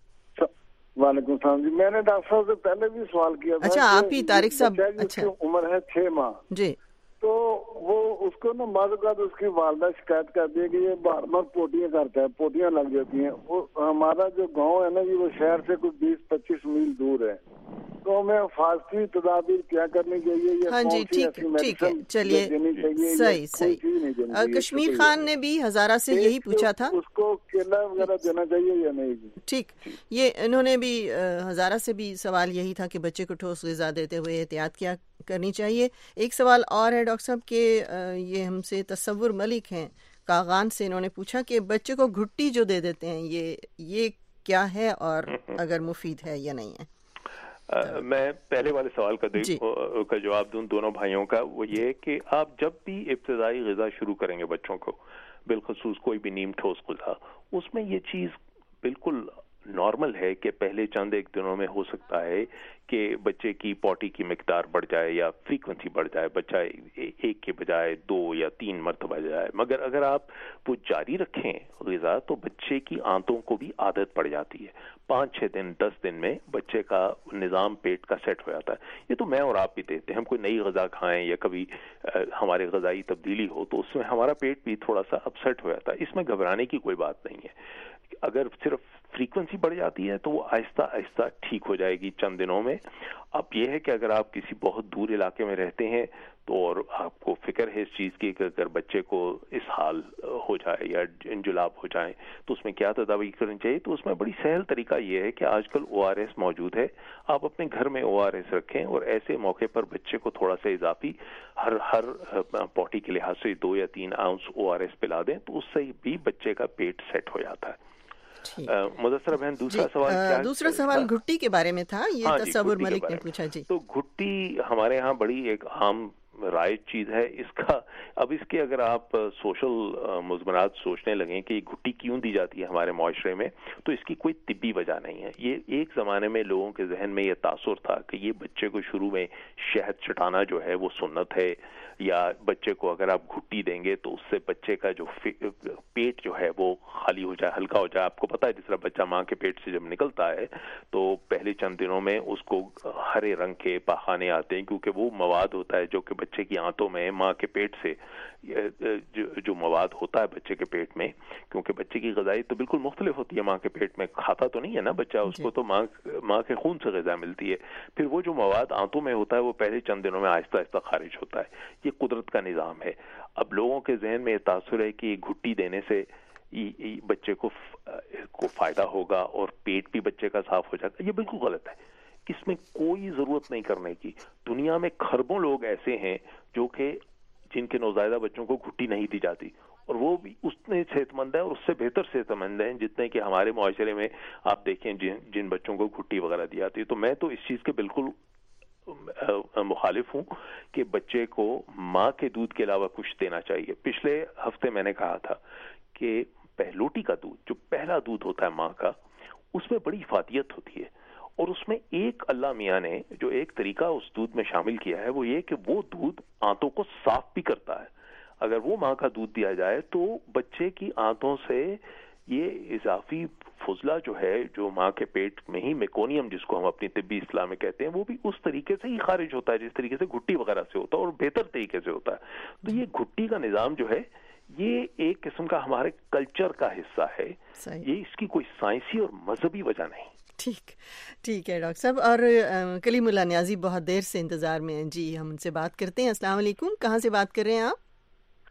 वालेकुम सलाम जी। मैंने डॉक्टर साहब से पहले भी सवाल किया था। अच्छा, आप ही तारिक साहब। अच्छा, उम्र है छह माह जी। तो वो उसको ना बाद उसकी वालदा शिकायत करती है कि ये बार बार पोटियां करता है, पोटियां लग जाती हैं। वो हमारा जो गांव है ना जी, वो शहर से कुछ बीस पच्चीस मील दूर है। तो हमें फास्टी तदाबीर क्या करनी चाहिए? ये हाँ जी, ठीक ठीक है, चलिए, सही सही। कश्मीर खान ने भी हजारा से यही पूछा था, उसको केला वगैरह देना चाहिए या नहीं? ठीक, ये इन्होंने भी हजारा से भी सवाल यही था कि बच्चे को ठोस ग़िज़ा देते हुए एहतियात क्या करनी चाहिए। एक सवाल और है डॉक्टर साहब के, ये हमसे तसव्वुर मलिक हैं कागान से, इन्होंने पूछा कि बच्चे को घुट्टी जो दे देते हैं, ये ये क्या है और अगर मुफीद है या नहीं है? Uh, मैं पहले वाले सवाल का का जवाब दूं दोनों भाइयों का। वो ये कि आप जब भी इब्तिदाई ग़िज़ा शुरू करेंगे बच्चों को, बिलखसूस कोई भी नीम ठोस ग़िज़ा, उसमें ये चीज़ बिल्कुल नॉर्मल है कि पहले चंद एक दिनों में हो सकता है कि बच्चे की पॉटी की मिकदार बढ़ जाए या फ्रीक्वेंसी बढ़ जाए, बच्चा एक के बजाय दो या तीन मरतबा जाए। मगर अगर आप वो जारी रखें ग़िज़ा, तो बच्चे की आंतों को भी आदत पड़ जाती है। पाँच छः दिन दस दिन में बच्चे का निज़ाम पेट का सेट हो जाता है। ये तो मैं और आप भी देते हैं, हम कोई नई ग़िज़ा खाएं या कभी आ, हमारे ग़िज़ाई तब्दीली हो तो उसमें हमारा पेट भी थोड़ा सा अपसेट हो जाता है। इसमें घबराने की कोई बात नहीं है। अगर सिर्फ फ्रीक्वेंसी बढ़ जाती है तो वो आहिस्ता आहिस्ता ठीक हो जाएगी चंद दिनों में। अब ये है कि अगर आप किसी बहुत दूर इलाके में रहते हैं तो और आपको फिक्र है इस चीज़ की कि अगर बच्चे को इस हाल हो जाए या इंजुलाब हो जाए तो उसमें क्या तदाबीर करनी चाहिए, तो उसमें बड़ी सहल तरीका ये है कि आजकल ओ आर एस मौजूद है। आप अपने घर में ओ आर एस रखें और ऐसे मौके पर बच्चे को थोड़ा सा इजाफी हर हर पॉटी के लिहाज से दो या तीन आउंस ओ आर एस पिला दें, तो उससे भी बच्चे का पेट सेट हो जाता है। मुदस्सरा बहन, दूसरा सवाल क्या? दूसरा सवाल घुट्टी के बारे में था, ये तसव्वुर मलिक ने पूछा। जी, तो घुट्टी हमारे यहाँ बड़ी एक आम राइज चीज है। इसका अब इसके अगर आप सोशल मुज़मरात सोचने लगें कि घुट्टी क्यों दी जाती है हमारे माशरे में, तो इसकी कोई तिब्बी वजह नहीं है। ये एक ज़माने में लोगों के जहन में ये तासुर था कि ये बच्चे को शुरू में शहद चटाना जो है वो सुन्नत है, या बच्चे को अगर आप घुट्टी देंगे तो उससे बच्चे का जो पेट जो है वो खाली हो जाए, हल्का हो जाए। आपको पता है जिस तरह बच्चा माँ के पेट से जब निकलता है तो पहले चंद दिनों में उसको हरे रंग के पाखाने आते हैं, क्योंकि वो मवाद होता है जो कि बच्चे की आंतों में माँ के पेट से जो, जो मवाद होता है बच्चे के पेट में, क्योंकि बच्चे की ग़िज़ाई तो बिल्कुल मुख्तलिफ होती है। माँ के पेट में खाता तो नहीं है ना बच्चा, उसको तो माँ माँ के खून से ग़िज़ा मिलती है। फिर वो जो मवाद आंतों में होता है वो पहले चंद दिनों में आहिस्ता आहिस्ता खारिज होता है। ये कुदरत का निज़ाम है। अब लोगों के जहन में तासुर है कि घुट्टी देने से बच्चे को को फायदा होगा और पेट भी बच्चे का साफ हो जाएगा। ये बिल्कुल गलत है। इसमें कोई ज़रूरत नहीं करने की। दुनिया में खरबों लोग ऐसे हैं जो कि जिनके नौज़ायदा बच्चों को घुट्टी नहीं दी जाती, और वो भी उतने सेहतमंद है और उससे बेहतर सेहतमंद हैं जितने कि हमारे मुआशरे में आप देखें जिन जिन बच्चों को घुट्टी वगैरह दी जाती है। तो मैं तो इस चीज़ के बिल्कुल मुखालिफ हूँ कि बच्चे को माँ के दूध के अलावा कुछ देना चाहिए। पिछले हफ्ते मैंने कहा था कि पहलोटी का दूध, जो पहला दूध होता है माँ का, उसमें बड़ी इफादियत होती है, और उसमें एक अल्लाह मियाँ ने जो एक तरीका उस दूध में शामिल किया है वो ये कि वो दूध आंतों को साफ भी करता है। अगर वो माँ का दूध दिया जाए तो बच्चे की आंतों से ये इजाफी फुजला जो है, जो माँ के पेट में ही मेकोनियम जिसको हम अपनी तिब्बी इस्लाह में कहते हैं, वो भी उस तरीके से ही खारिज होता है जिस तरीके से घुट्टी वगैरह से होता है, और बेहतर तरीके से होता है। तो ये घुट्टी का निज़ाम जो है ये एक किस्म का हमारे कल्चर का हिस्सा है। ये इसकी कोई साइंसी और मजहबी वजह नहीं। ठीक ठीक है डॉक्टर साहब। और कलीमुल्लाह न्याजी बहुत देर से इंतजार में हैं। जी, हम उनसे बात करते हैं। अस्सलाम वालेकुम, कहाँ से बात कर रहे हैं आप?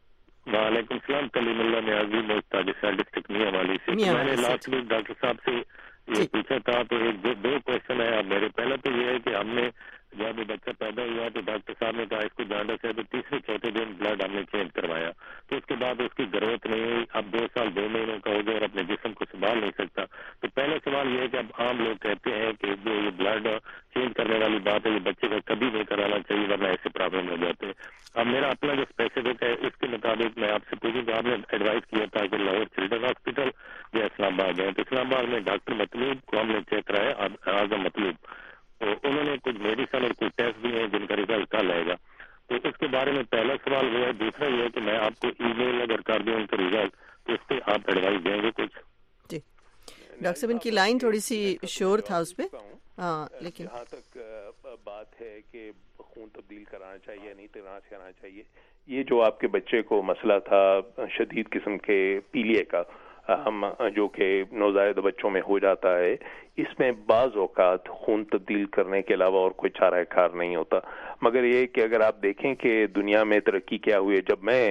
وعلیکم السلام. کلیم اللہ نیازی پاکستان ڈسٹرکٹ میاں والی سے. میں نے لاسٹ ویک ڈاکٹر صاحب سے یہ پوچھا تھا تو ایک دو, دو کوشچن ہے میرے. پہلا تو یہ ہے کہ ہم نے جب بچہ پیدا ہوا تو ڈاکٹر صاحب نے کہا اس کو جانڈس ہے تو تیسرے چوتھے دن بلڈ ہم نے چینج کروایا تو اس کے بعد اس کی گروتھ نہیں ہوئی. اب دو سال دو مہینوں کا ہو گیا اور اپنے جسم کو سنبھال نہیں سکتا. تو پہلا سوال یہ ہے کہ اب عام لوگ کہتے ہیں کہ جو یہ بلڈ چینج کرنے والی بات ہے یہ بچے کا کبھی نہیں کرانا چاہیے ورنہ ایسے پرابلم ہو جاتے ہیں. اب میرا اپنا جو اسپیسیفک ہے اس کے مطابق میں آپ سے پوچھوں کہ آپ نے ایڈوائز کیا تھا کہ لاہور چلڈرن ہاسپٹل یا اسلام آباد ہے. تو اسلام آباد میں ڈاکٹر مطلوب کو ہم نے چیک کرایا, اعظم مطلوب, تو انہوں نے کچھ میڈیسن اور کچھ ٹیسٹ بھی ہیں جن کا ریزلٹ کل آئے گا. تو اس کے بارے میں پہلا سوال وہ ہے. دوسرا یہ ہے کہ میں آپ کو ای میل اگر کر دوں ان کا ریزلٹ تو اس پہ آپ ایڈوائز دیں گے کچھ؟ جی ڈاکٹر صاحب ان کی لائن تھوڑی سی شور تھا اس پہ. ہاں لیکن جہاں تک بات ہے کہ خون تبدیل کرانا چاہیے نہیں کرانا چاہیے, یہ جو آپ کے بچے کو مسئلہ تھا شدید قسم کے پیلیے کا ہم جو کہ نوزائیدہ بچوں میں ہو جاتا ہے, اس میں بعض اوقات خون تبدیل کرنے کے علاوہ اور کوئی چارہ کار نہیں ہوتا. مگر یہ کہ اگر آپ دیکھیں کہ دنیا میں ترقی کیا ہوئی ہے, جب میں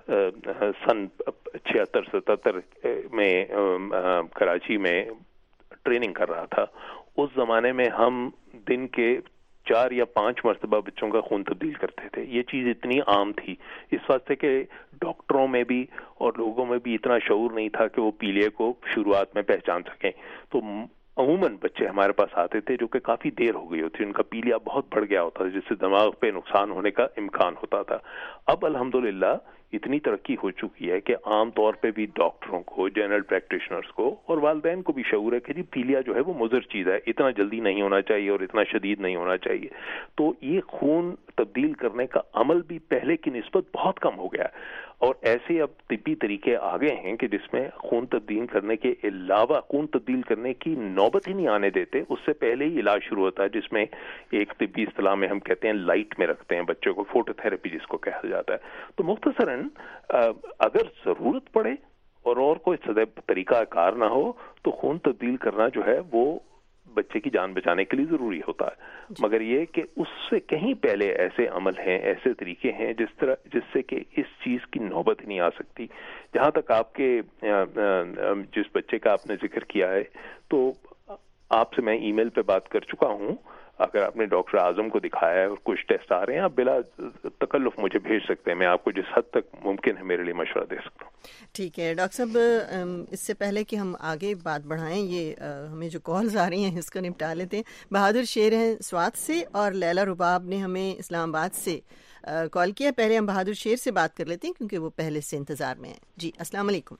سن چھہتر ستہتر میں کراچی میں ٹریننگ کر رہا تھا, اس زمانے میں ہم دن کے چار یا پانچ مرتبہ بچوں کا خون تبدیل کرتے تھے. یہ چیز اتنی عام تھی اس واسطے کہ ڈاکٹروں میں بھی اور لوگوں میں بھی اتنا شعور نہیں تھا کہ وہ پیلیے کو شروعات میں پہچان سکیں. تو عموماً بچے ہمارے پاس آتے تھے جو کہ کافی دیر ہو گئی ہوتی, ان کا پیلیا بہت بڑھ گیا ہوتا تھا جس سے دماغ پہ نقصان ہونے کا امکان ہوتا تھا. اب الحمدللہ اتنی ترقی ہو چکی ہے کہ عام طور پہ بھی ڈاکٹروں کو, جنرل پریکٹیشنرز کو اور والدین کو بھی شعور ہے کہ جی پیلیا جو ہے وہ مضر چیز ہے, اتنا جلدی نہیں ہونا چاہیے اور اتنا شدید نہیں ہونا چاہیے. تو یہ خون تبدیل کرنے کا عمل بھی پہلے کی نسبت بہت کم ہو گیا ہے, اور ایسے اب طبی طریقے آگے ہیں کہ جس میں خون تبدیل کرنے کے علاوہ خون تبدیل کرنے کی نوبت ہی نہیں آنے دیتے, اس سے پہلے ہی علاج شروع ہوتا ہے جس میں ایک طبی اصطلاح میں ہم کہتے ہیں لائٹ میں رکھتے ہیں بچوں کو, فوٹو تھراپی جس کو کہا جاتا ہے. تو مختصراً اگر ضرورت پڑے اور اور کوئی سدب طریقہ کار نہ ہو تو خون تبدیل کرنا جو ہے وہ بچے کی جان بچانے کے لیے ضروری ہوتا ہے. مگر یہ کہ اس سے کہیں پہلے ایسے عمل ہیں, ایسے طریقے ہیں جس طرح جس سے کہ اس چیز کی نوبت ہی نہیں آ سکتی. جہاں تک آپ کے جس بچے کا آپ نے ذکر کیا ہے تو آپ سے میں ای میل پہ بات کر چکا ہوں. اگر آپ نے ڈاکٹر اعظم کو دکھایا ہے اور کچھ ٹیسٹ آ رہے ہیں آپ بلا تکلف مجھے بھیج سکتے ہیں, میں آپ کو جس حد تک ممکن ہے میرے لیے مشورہ دے سکتا ہوں. ٹھیک ہے ڈاکٹر صاحب, اس سے پہلے کہ ہم آگے بات بڑھائیں یہ ہمیں جو کالز آ رہی ہیں اس کو نپٹا لیتے ہیں. بہادر شیر ہیں سوات سے اور لیلا رباب نے ہمیں اسلام آباد سے کال کیا. پہلے ہم بہادر شیر سے بات کر لیتے ہیں کیونکہ وہ پہلے سے انتظار میں ہیں. جی السلام علیکم.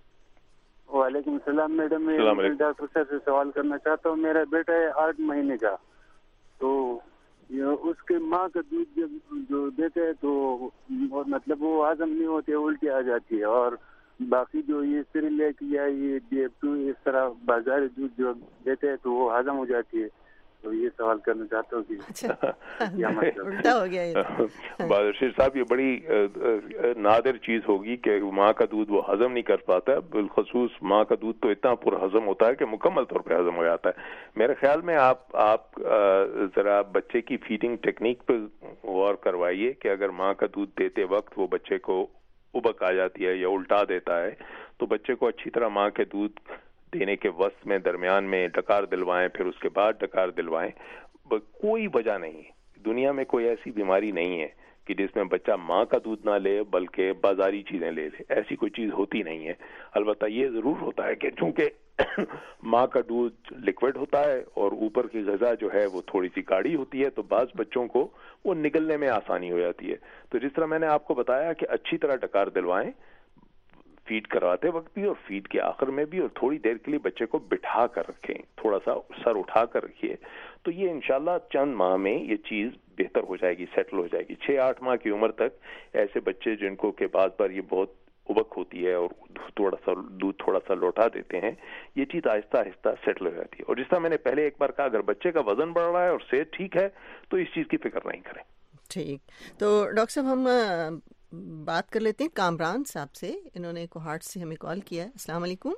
وعلیکم السلام میڈم, میں ڈاکٹر صاحب سے سوال کرنا چاہتا ہوں. میرا بیٹا ہے آٹھ مہینے کا, تو اس کے ماں کا دودھ جب جو دیتے ہیں تو مطلب وہ ہضم نہیں ہوتے, الٹی آ جاتی ہے, اور باقی جو یہ سیریلیک یا یہ ڈی ایف ٹو اس طرح بازاری دودھ جو دیتے ہیں تو وہ ہضم ہو جاتی ہے. تو یہ سوال کرنا چاہتا ہوں کہ الٹا ہو گیا یہ. بہادر شیر صاحب یہ بڑی نادر چیز ہوگی کہ ماں کا دودھ وہ ہضم نہیں کر پاتا ہے, بالخصوص ماں کا دودھ تو اتنا پر ہضم ہوتا ہے کہ مکمل طور پہ ہضم ہو جاتا ہے. میرے خیال میں آپ آپ ذرا بچے کی فیڈنگ ٹیکنیک پہ غور کروائیے کہ اگر ماں کا دودھ دیتے وقت وہ بچے کو ابک آ جاتی ہے یا الٹا دیتا ہے تو بچے کو اچھی طرح ماں کے دودھ دینے کے وسط میں درمیان میں ڈکار دلوائیں, پھر اس کے بعد ڈکار دلوائیں. کوئی وجہ نہیں, دنیا میں کوئی ایسی بیماری نہیں ہے کہ جس میں بچہ ماں کا دودھ نہ لے بلکہ بازاری چیزیں لے لے, ایسی کوئی چیز ہوتی نہیں ہے. البتہ یہ ضرور ہوتا ہے کہ چونکہ ماں کا دودھ لکوڈ ہوتا ہے اور اوپر کی غذا جو ہے وہ تھوڑی سی گاڑھی ہوتی ہے تو بعض بچوں کو وہ نگلنے میں آسانی ہو جاتی ہے. تو جس طرح میں نے آپ کو بتایا کہ اچھی طرح ڈکار دلوائیں فیڈ کرواتے وقت بھی اور فیڈ کے آخر میں بھی, اور تھوڑی دیر کے لیے بچے کو بٹھا کر رکھیں, تھوڑا سا سر اٹھا کر رکھیے, تو یہ انشاءاللہ چند ماہ میں یہ چیز بہتر ہو جائے گی, سیٹل ہو جائے گی. چھ آٹھ ماہ کی عمر تک ایسے بچے جن کو کے بعد پر یہ بہت ابک ہوتی ہے اور تھوڑا سا دودھ تھوڑا سا لوٹا دیتے ہیں, یہ چیز آہستہ آہستہ سیٹل ہو جاتی ہے. اور جس طرح میں نے پہلے ایک بار کہا اگر بچے کا وزن بڑھ رہا ہے اور صحت ٹھیک ہے تو اس چیز کی فکر نہیں کریں. ٹھیک, تو ڈاکٹر صاحب ہم بات کر لیتے ہیں کامران صاحب سے, انہوں نے کوہاٹ سے ہمیں کال کیا ہے. السلام علیکم.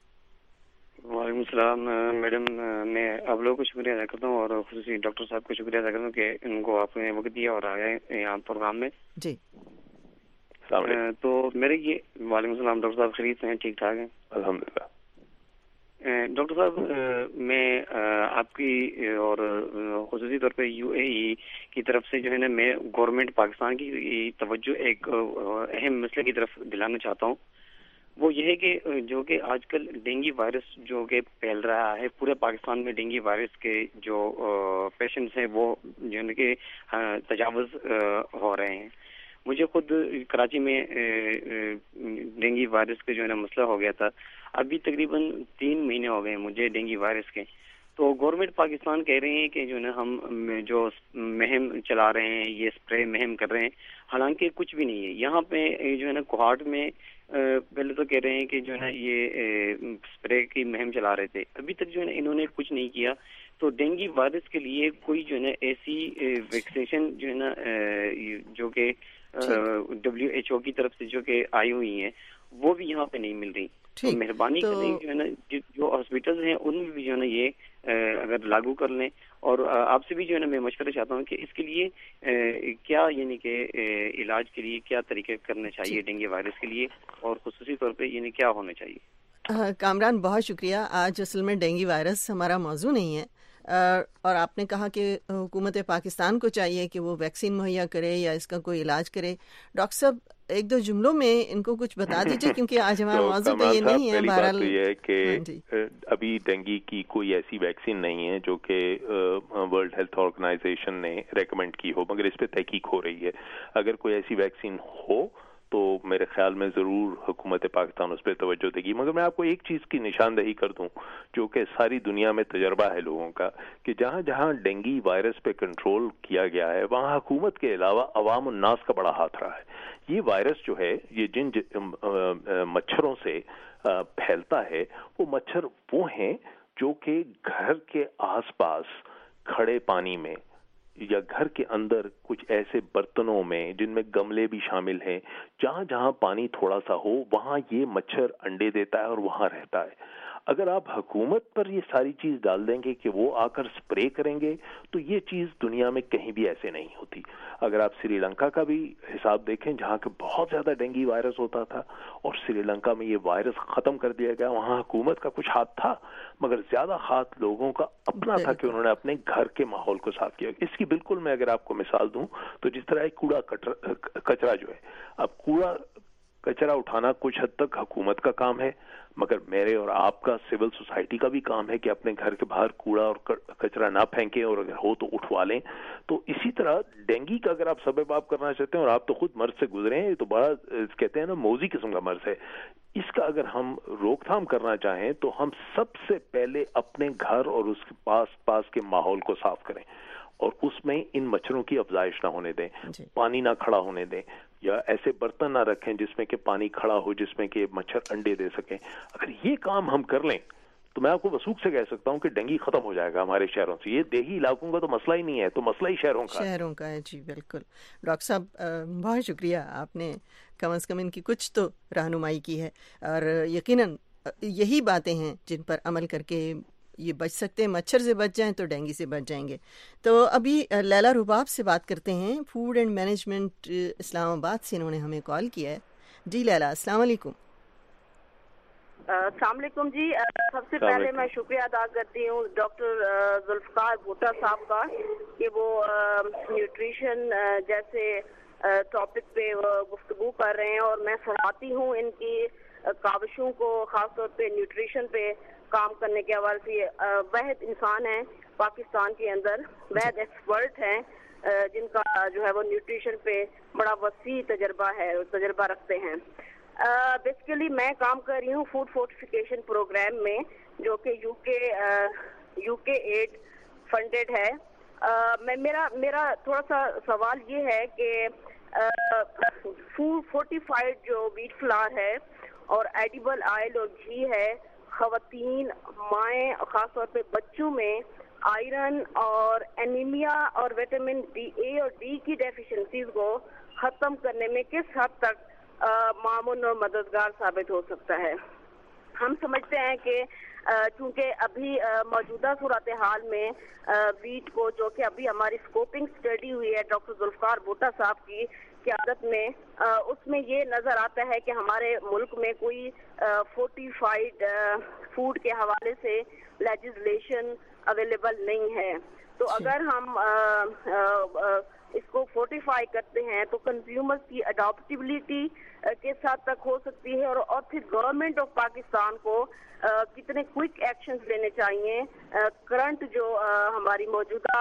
وعلیکم السلام میڈم, میں آپ لوگوں کو شکریہ ادا کرتا ہوں اور خصوصی ڈاکٹر صاحب کو شکریہ ادا کرتا ہوں کہ ان کو آپ نے وقت دیا اور آئے یہاں پروگرام میں. جی تو میرے یہ وعلیکم السلام ڈاکٹر صاحب، خیریت سے ہیں؟ ٹھیک ٹھاک ہیں الحمدللہ. ڈاکٹر صاحب میں آپ کی اور خصوصی طور پہ یو اے ای کی طرف سے جو ہے نا میں گورنمنٹ پاکستان کی توجہ ایک اہم مسئلے کی طرف دلانا چاہتا ہوں. وہ یہ ہے کہ جو کہ آج کل ڈینگی وائرس جو کہ پھیل رہا ہے پورے پاکستان میں، ڈینگی وائرس کے جو پیشنٹس ہیں وہ جو ہے کہ تجاوز ہو رہے ہیں. مجھے خود کراچی میں ڈینگی وائرس کا جو ہے نا مسئلہ ہو گیا تھا. ابھی تقریباً تین مہینے ہو گئے مجھے ڈینگی وائرس کے. تو گورنمنٹ پاکستان کہہ رہے ہیں کہ جو ہے نا ہم جو مہم چلا رہے ہیں، یہ اسپرے مہم کر رہے ہیں، حالانکہ کچھ بھی نہیں ہے. یہاں پہ جو ہے نا کوہاٹ میں پہلے تو کہہ رہے ہیں کہ جو ہے نا یہ اسپرے کی مہم چلا رہے تھے، ابھی تک جو ہے نا انہوں نے کچھ نہیں کیا. تو ڈینگی وائرس کے لیے کوئی جو ہے نا ایسی ویکسینیشن جو ہے نا جو کہ ڈبلیو ایچ او کی طرف سے جو کہ آئی ہوئی ہیں وہ بھی یہاں پہ نہیں مل رہی. تو مہربانی کریں جو ہے نا جو ہاسپٹلز ہیں ان میں بھی جو ہے نا یہ اگر لاگو کر لیں. اور آپ سے بھی جو ہے نا میں مشورہ چاہتا ہوں کہ اس کے لیے کیا یعنی کہ علاج کے لیے کیا طریقے کرنے چاہیے ڈینگی وائرس کے لیے، اور خصوصی طور پہ یعنی کیا ہونا چاہیے. کامران بہت شکریہ. آج اصل میں ڈینگی وائرس ہمارا موضوع نہیں ہے، اور آپ نے کہا کہ حکومت پاکستان کو چاہیے کہ وہ ویکسین مہیا کرے یا اس کا کوئی علاج کرے. ڈاکٹر صاحب ایک دو جملوں میں ان کو کچھ بتا دیجیے، کیونکہ آج ہمارا موضوع تو یہ نہیں ہے. بہرحال یہ ہے کہ ابھی ڈینگی کی کوئی ایسی ویکسین نہیں ہے جو کہ ورلڈ ہیلتھ آرگنائزیشن نے ریکمینڈ کی ہو، مگر اس پہ تحقیق ہو رہی ہے. اگر کوئی ایسی ویکسین ہو تو میرے خیال میں ضرور حکومت پاکستان اس پہ توجہ دے گی. مگر میں آپ کو ایک چیز کی نشاندہی کر دوں جو کہ ساری دنیا میں تجربہ ہے لوگوں کا، کہ جہاں جہاں ڈینگی وائرس پہ کنٹرول کیا گیا ہے وہاں حکومت کے علاوہ عوام الناس کا بڑا ہاتھ رہا ہے. یہ وائرس جو ہے یہ جن مچھروں سے پھیلتا ہے وہ مچھر وہ ہیں جو کہ گھر کے آس پاس کھڑے پانی میں یا گھر کے اندر کچھ ایسے برتنوں میں جن میں گملے بھی شامل ہیں، جہاں جہاں پانی تھوڑا سا ہو وہاں یہ مچھر انڈے دیتا ہے اور وہاں رہتا ہے. اگر آپ حکومت پر یہ ساری چیز ڈال دیں گے کہ وہ آ کر سپرے کریں گے تو یہ چیز دنیا میں کہیں بھی ایسے نہیں ہوتی. اگر آپ سری لنکا کا بھی حساب دیکھیں جہاں کہ بہت زیادہ ڈینگی وائرس ہوتا تھا اور سری لنکا میں یہ وائرس ختم کر دیا گیا، وہاں حکومت کا کچھ ہاتھ تھا مگر زیادہ ہاتھ لوگوں کا اپنا تھا کہ انہوں نے اپنے گھر کے ماحول کو صاف کیا. اس کی بالکل میں اگر آپ کو مثال دوں تو جس طرح ایک کوڑا کچرا جو ہے، اب کوڑا کچرا اٹھانا کچھ حد تک حکومت کا کام ہے، مگر میرے اور آپ کا سول سوسائٹی کا بھی کام ہے کہ اپنے گھر کے باہر کوڑا اور کچرا نہ پھینکیں اور اگر ہو تو اٹھوا لیں. تو اسی طرح ڈینگی کا اگر آپ سبب آپ کرنا چاہتے ہیں اور آپ تو خود مرض سے گزرے ہیں، یہ تو بڑا کہتے ہیں نا موذی قسم کا مرض ہے، اس کا اگر ہم روک تھام کرنا چاہیں تو ہم سب سے پہلے اپنے گھر اور اس کے پاس پاس کے ماحول کو صاف کریں اور اس میں ان مچھروں کی افزائش نہ ہونے دیں، پانی نہ کھڑا ہونے دیں یا ایسے برتن نہ رکھیں جس میں کہ پانی کھڑا ہو جس میں کہ مچھر انڈے دے سکیں. اگر یہ کام ہم کر لیں تو میں آپ کو وثوق سے کہہ سکتا ہوں کہ ڈینگی ختم ہو جائے گا ہمارے شہروں سے. یہ دیہی علاقوں کا تو مسئلہ ہی نہیں ہے، تو مسئلہ ہی شہروں کا شہروں کا ہے. جی بالکل ڈاکٹر صاحب بہت شکریہ، آپ نے کم از کم ان کی کچھ تو رہنمائی کی ہے اور یقیناً یہی باتیں ہیں جن پر عمل کر کے یہ بچ سکتے ہیں. مچھر سے بچ جائیں تو ڈینگی سے بچ جائیں گے. تو ابھی لیلا رباب سے بات کرتے ہیں، فوڈ اینڈ مینجمنٹ اسلام آباد سے انہوں نے ہمیں کال کیا ہے. جی لیلا السلام علیکم. السلام علیکم. جی سب سے پہلے میں شکریہ ادا کرتی ہوں ڈاکٹر ذوالفقار بھٹا صاحب کا کہ وہ نیوٹریشن جیسے ٹاپک پہ گفتگو کر رہے ہیں اور میں سراہتی ہوں ان کی کاوشوں کو، خاص طور پہ نیوٹریشن پہ کام کرنے کے حوالے سے. واحد انسان ہیں پاکستان کے اندر، واحد ایکسپرٹ ہیں جن کا جو ہے وہ نیوٹریشن پہ بڑا وسیع تجربہ ہے، تجربہ رکھتے ہیں. بیسیکلی میں کام کر رہی ہوں فوڈ فورٹیفیکیشن پروگرام میں جو کہ یو کے یو کے ایڈ فنڈڈ ہے. میں میرا میرا تھوڑا سا سوال یہ ہے کہ فوڈ فورٹیفائڈ جو ویٹ فلاور ہے اور ایڈیبل آئل اور گھی ہے، خواتین، مائیں، خاص طور پہ بچوں میں آئرن اور انیمیا اور وٹامن ڈی اے اور ڈی کی ڈیفیشنسیز کو ختم کرنے میں کس حد تک معاون اور مددگار ثابت ہو سکتا ہے. ہم سمجھتے ہیں کہ چونکہ ابھی موجودہ صورتحال میں ویٹ کو، جو کہ ابھی ہماری اسکوپنگ اسٹڈی ہوئی ہے ڈاکٹر ذوالفقار بھٹا صاحب کی، قیادت میں اس میں یہ نظر آتا ہے کہ ہمارے ملک میں کوئی فورٹیفائڈ فوڈ کے حوالے سے لیجسلیشن اویلیبل نہیں ہے. تو اگر ہم اس کو فورٹیفائی کرتے ہیں تو کنزیومرز کی اڈاپٹیبلٹی کس حد تک ہو سکتی ہے, اور اور پھر گورنمنٹ آف پاکستان کو کتنے کوئک ایکشنز لینے چاہیے کرنٹ جو ہماری موجودہ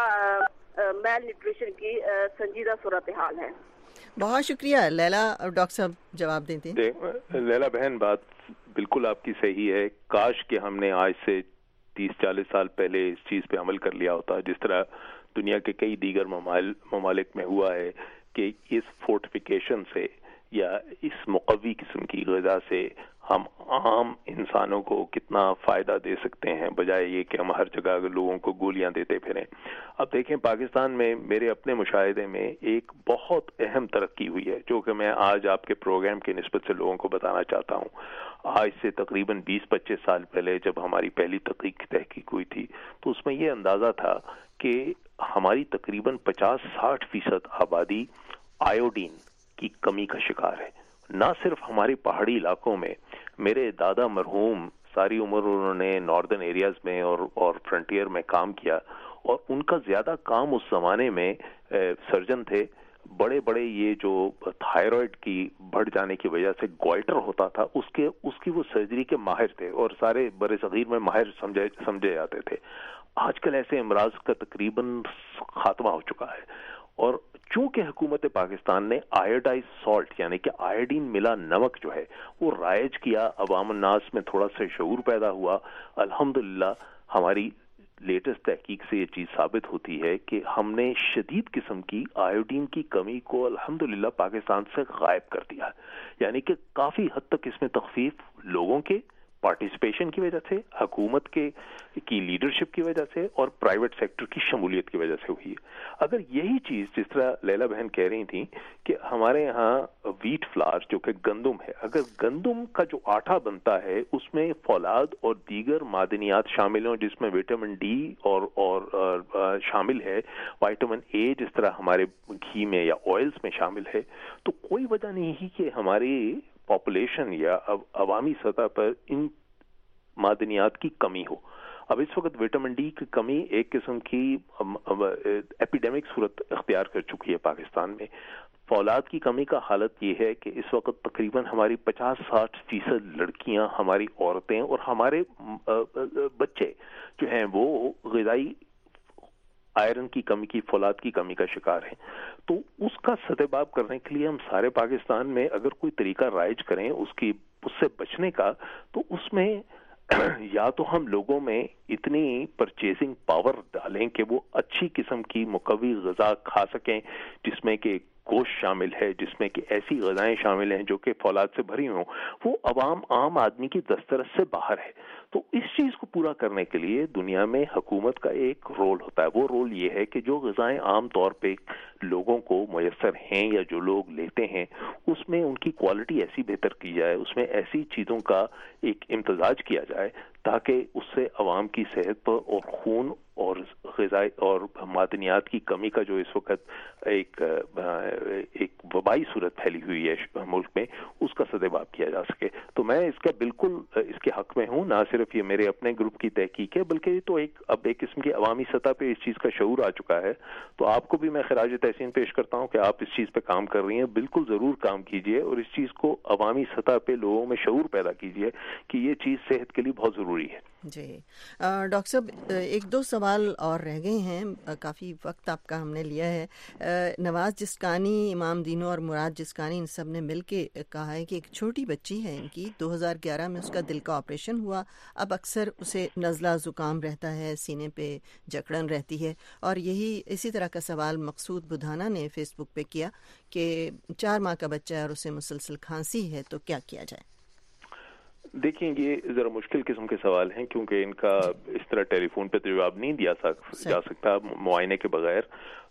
میل نیوٹریشن کی سنجیدہ صورتحال ہے. بہت شکریہ. لیلا ڈاکٹر صاحب جواب دیتے ہیں. لیلا بہن بات بالکل آپ کی صحیح ہے. کاش کہ ہم نے آج سے تیس چالیس سال پہلے اس چیز پہ عمل کر لیا ہوتا, جس طرح دنیا کے کئی دیگر ممالک میں ہوا ہے کہ اس فورٹیفیکیشن سے یا اس مقوی قسم کی غذا سے ہم عام انسانوں کو کتنا فائدہ دے سکتے ہیں, بجائے یہ کہ ہم ہر جگہ لوگوں کو گولیاں دیتے پھریں. اب دیکھیں پاکستان میں میرے اپنے مشاہدے میں ایک بہت اہم ترقی ہوئی ہے, جو کہ میں آج آپ کے پروگرام کے نسبت سے لوگوں کو بتانا چاہتا ہوں. آج سے تقریباً بیس پچیس سال پہلے جب ہماری پہلی تحقیق کی تحقیق ہوئی تھی تو اس میں یہ اندازہ تھا کہ ہماری تقریباً پچاس ساٹھ فیصد آبادی آیوڈین کی کمی کا شکار ہے. نہ صرف ہماری پہاڑی علاقوں میں, میرے دادا مرحوم ساری عمر انہوں نے ناردرن ایریاز میں اور اور فرنٹیئر میں کام کیا, اور ان کا زیادہ کام اس زمانے میں سرجن تھے. بڑے بڑے یہ جو تھائرائڈ کی بڑھ جانے کی وجہ سے گوائٹر ہوتا تھا, اس کے اس کی وہ سرجری کے ماہر تھے, اور سارے بر صغیر میں ماہر سمجھے سمجھے جاتے تھے. آج کل ایسے امراض کا تقریباً خاتمہ ہو چکا ہے, اور چونکہ حکومت پاکستان نے آئیوڈائز سالٹ یعنی کہ آئیڈین ملا نمک جو ہے وہ رائج کیا, عوام الناس میں تھوڑا سا شعور پیدا ہوا. الحمدللہ ہماری لیٹسٹ تحقیق سے یہ چیز ثابت ہوتی ہے کہ ہم نے شدید قسم کی آیوڈین کی کمی کو الحمدللہ پاکستان سے غائب کر دیا, یعنی کہ کافی حد تک اس میں تخفیف لوگوں کے پارٹیسپیشن کی وجہ سے, حکومت کے کی لیڈرشپ کی وجہ سے, اور پرائیویٹ سیکٹر کی شمولیت کی وجہ سے ہوئی ہے. اگر یہی چیز جس طرح لیلا بہن کہہ رہی تھیں کہ ہمارے یہاں ویٹ فلاور جو کہ گندم ہے, اگر گندم کا جو آٹا بنتا ہے اس میں فولاد اور دیگر معدنیات شامل ہوں جس میں وٹامن ڈی اور اور شامل ہے, وٹامن اے جس طرح ہمارے گھی میں یا آئلز میں شامل ہے, تو کوئی وجہ نہیں ہے کہ ہماری پاپولیشن یا عوامی سطح پر ان معدنیات کی کمی ہو. اب اس وقت وٹامن ڈی کی کمی ایک قسم کی ایپیڈیمک صورت اختیار کر چکی ہے پاکستان میں. فولاد کی کمی کا حالت یہ ہے کہ اس وقت تقریباً ہماری پچاس ساٹھ فیصد لڑکیاں, ہماری عورتیں اور ہمارے بچے جو ہیں وہ غذائی آئرن کی کمی کی, فولاد کی کمی کا شکار ہیں. تو اس کا سدباب کرنے کے لیے ہم سارے پاکستان میں اگر کوئی طریقہ رائج کریں اس کی اس سے بچنے کا, تو اس میں یا تو ہم لوگوں میں اتنی پرچیزنگ پاور ڈالیں کہ وہ اچھی قسم کی مقوی غذا کھا سکیں جس میں کہ گوشت شامل ہے, جس میں کہ ایسی غذائیں شامل ہیں جو کہ فولاد سے بھری ہوں, وہ عوام عام آدمی کی دسترس سے باہر ہے. تو اس چیز کو پورا کرنے کے لیے دنیا میں حکومت کا ایک رول ہوتا ہے. وہ رول یہ ہے کہ جو غذائیں عام طور پہ لوگوں کو میسر ہیں یا جو لوگ لیتے ہیں اس میں ان کی کوالٹی ایسی بہتر کی جائے, اس میں ایسی چیزوں کا ایک امتزاج کیا جائے تاکہ اس سے عوام کی صحت پر اور خون اور غذائی اور معدنیات کی کمی کا جو اس وقت ایک ایک وبائی صورت پھیلی ہوئی ہے ملک میں, اس کا سدباب کیا جا سکے. تو میں اس کا بالکل اس کے حق میں ہوں. نہ صرف یہ میرے اپنے گروپ کی تحقیق ہے بلکہ یہ تو ایک اب ایک قسم کی عوامی سطح پہ اس چیز کا شعور آ چکا ہے. تو آپ کو بھی میں خراج تحسین پیش کرتا ہوں کہ آپ اس چیز پہ کام کر رہی ہیں. بالکل ضرور کام کیجئے اور اس چیز کو عوامی سطح پہ لوگوں میں شعور پیدا کیجئے کہ یہ چیز صحت کے لیے بہت ضروری ہے. جی ڈاکٹر صاحب, ایک دو سوال اور رہ گئے ہیں, کافی وقت آپ کا ہم نے لیا ہے. نواز جسکانی, امام دینو اور مراد جسکانی ان سب نے مل کے کہا ہے کہ ایک چھوٹی بچی ہے ان کی, دو ہزار گیارہ میں اس کا دل کا آپریشن ہوا, اب اکثر اسے نزلہ زکام رہتا ہے, سینے پہ جکڑن رہتی ہے, اور یہی اسی طرح کا سوال مقصود بدھانا نے فیس بک پہ کیا کہ چار ماہ کا بچہ ہے اور اسے مسلسل کھانسی ہے, تو کیا کیا جائے؟ دیکھیں یہ ذرا مشکل قسم کے سوال ہیں کیونکہ ان کا اس طرح ٹیلی فون پہ جواب نہیں دیا جا سکتا معائنے کے بغیر.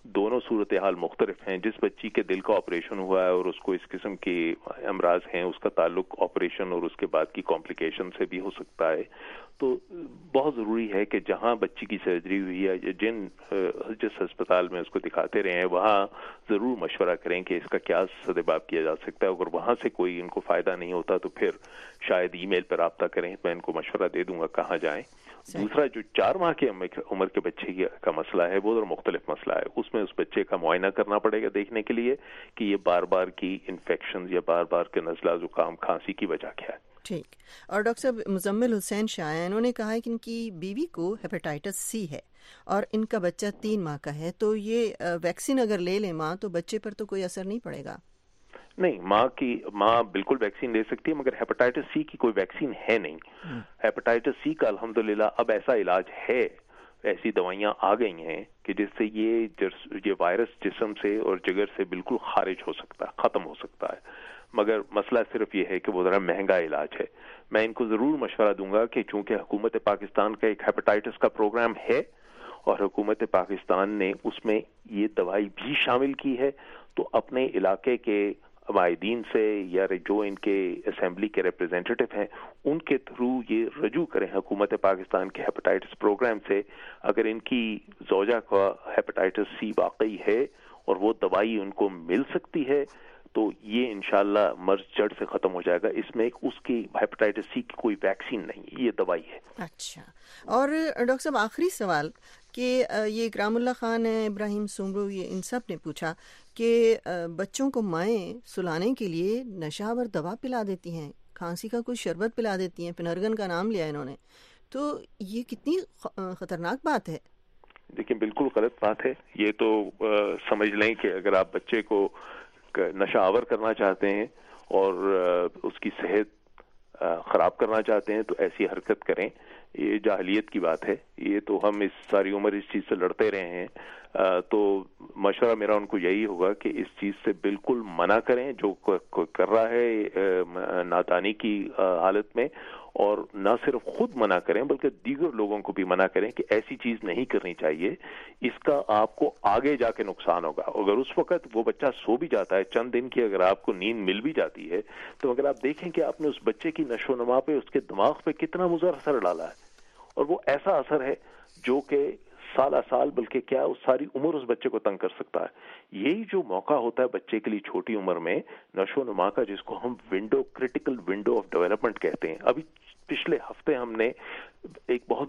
दोनों सूरत हाल मुख्तलिफ हैं. जिस बच्ची के दिल का ऑपरेशन हुआ है और उसको इस किस्म के अमराज हैं, उसका ताल्लुक ऑपरेशन और उसके बाद की कॉम्प्लिकेशन से भी हो सकता है. तो बहुत ज़रूरी है कि जहाँ बच्ची की सर्जरी हुई है, जिन जिस अस्पताल में उसको दिखाते रहे हैं, वहाँ ज़रूर मशवरा करें कि इसका क्या सदेबाब किया जा सकता है. अगर वहाँ से कोई इनको फ़ायदा नहीं होता तो फिर शायद ईमेल पर रब्ता करें. मैं इनको मशवरा दे दूंगा कहाँ जाएं. दूसरा, जो चार माह के उम्र के बच्चे का मसला है, वो तो मुख्तलिफ मसला है. उसमें उस बच्चे का मुआयना करना पड़ेगा देखने के लिए कि ये बार बार की इन्फेक्शन या बार बार के नज़ला जुकाम खांसी की वजह क्या है. ठीक. और डॉक्टर साहब, मुजम्मिल हुसैन शाह, इन्होंने कहा है कि इनकी बीवी को हेपेटाइटिस सी है और इनका बच्चा तीन माह का है, तो ये वैक्सीन अगर ले ले माँ तो बच्चे पर तो कोई असर नहीं पड़ेगा? नहीं, माँ की माँ बिल्कुल वैक्सीन ले सकती है, मगर हेपेटाइटिस सी की कोई वैक्सीन है नहीं. हेपेटाइटिस सी का अल्हम्दुलिल्लाह अब ऐसा इलाज है, ऐसी दवाइयाँ आ गई हैं कि जिससे ये ये वायरस जिस्म से और जिगर से बिल्कुल खारिज हो सकता है, ख़त्म हो सकता है. मगर मसला सिर्फ ये है कि वो ज़रा महंगा इलाज है. मैं इनको ज़रूर मशवरा दूंगा कि चूँकि हुकूमत पाकिस्तान का एक हेपेटाइटिस का प्रोग्राम है और हुकूमत पाकिस्तान ने उसमें ये दवाई भी शामिल की है, तो अपने इलाके के माहिदीन से या जो इनके असेंबली के रिप्रेजेंटेटिव हैं उनके थ्रू ये रजू करें हुकूमत पाकिस्तान के हेपेटाइटिस प्रोग्राम से. अगर इनकी ज़ौजा का हेपेटाइटिस सी वाकई है और वो दवाई उनको मिल सकती है तो ये इंशाल्लाह मर्ज जड़ से ख़त्म हो जाएगा. इसमें उसकी हेपेटाइटिस सी की कोई वैक्सीन नहीं, ये दवाई है. अच्छा. और डॉक्टर साहब, आखिरी सवाल कि ये इकरामुल्ला खान है, इब्राहिम सोमरू, ये इन सब ने पूछा कि बच्चों को माएँ सुलाने के लिए नशावर दवा पिला देती हैं, खांसी का कोई शरबत पिला देती हैं, फिनर्गन का नाम लिया इन्होंने, तो ये कितनी ख़तरनाक बात है? देखिए, बिल्कुल गलत बात है. ये तो आ, समझ लें कि अगर आप बच्चे को नशा आवर करना चाहते हैं और उसकी सेहत ख़राब करना चाहते हैं तो ऐसी हरकत करें. ये जाहिलियत की बात है. ये तो हम इस सारी उम्र इस चीज़ से लड़ते रहे हैं. तो मशवरा मेरा उनको यही होगा कि इस चीज़ से बिल्कुल मना करें जो कोई कर रहा है नादानी की हालत में, और न सिर्फ खुद मना करें बल्कि दीगर लोगों को भी मना करें कि ऐसी चीज़ नहीं करनी चाहिए, इसका आपको आगे जाके नुकसान होगा. अगर उस वक्त वो बच्चा सो भी जाता है, चंद दिन की अगर आपको नींद मिल भी जाती है, तो अगर आप देखें कि आपने उस बच्चे की नशो नमा पे, उसके दिमाग पे कितना मुज़र असर डाला है, और वो ऐसा असर है जो कि साल साल बल्कि क्या उस सारी उम्र उस बच्चे को तंग कर सकता है. यही जो मौका होता है बच्चे के लिए छोटी उम्र में नशो नुमा का, जिसको हम window critical window of development कहते हैं. अभी पिछले हफ्ते हमने एक बहुत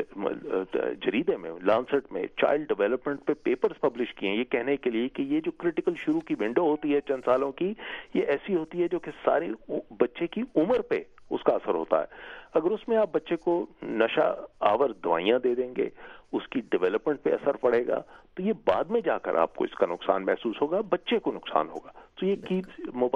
बड़े जरीदे में, लांसेट में, चाइल्ड डेवलपमेंट पे पेपर्स पब्लिश किए हैं ये कहने के लिए कि ये जो क्रिटिकल शुरू की विंडो होती है चंद सालों की, ये ऐसी होती है जो कि सारी बच्चे की उम्र पे उसका असर होता है. अगर उसमें आप बच्चे को नशा आवर दवाइयाँ दे देंगे, उसकी डेवलपमेंट पे असर पड़ेगा, तो ये बाद में जाकर आपको इसका नुकसान महसूस होगा, बच्चे को नुकसान होगा. तो ये की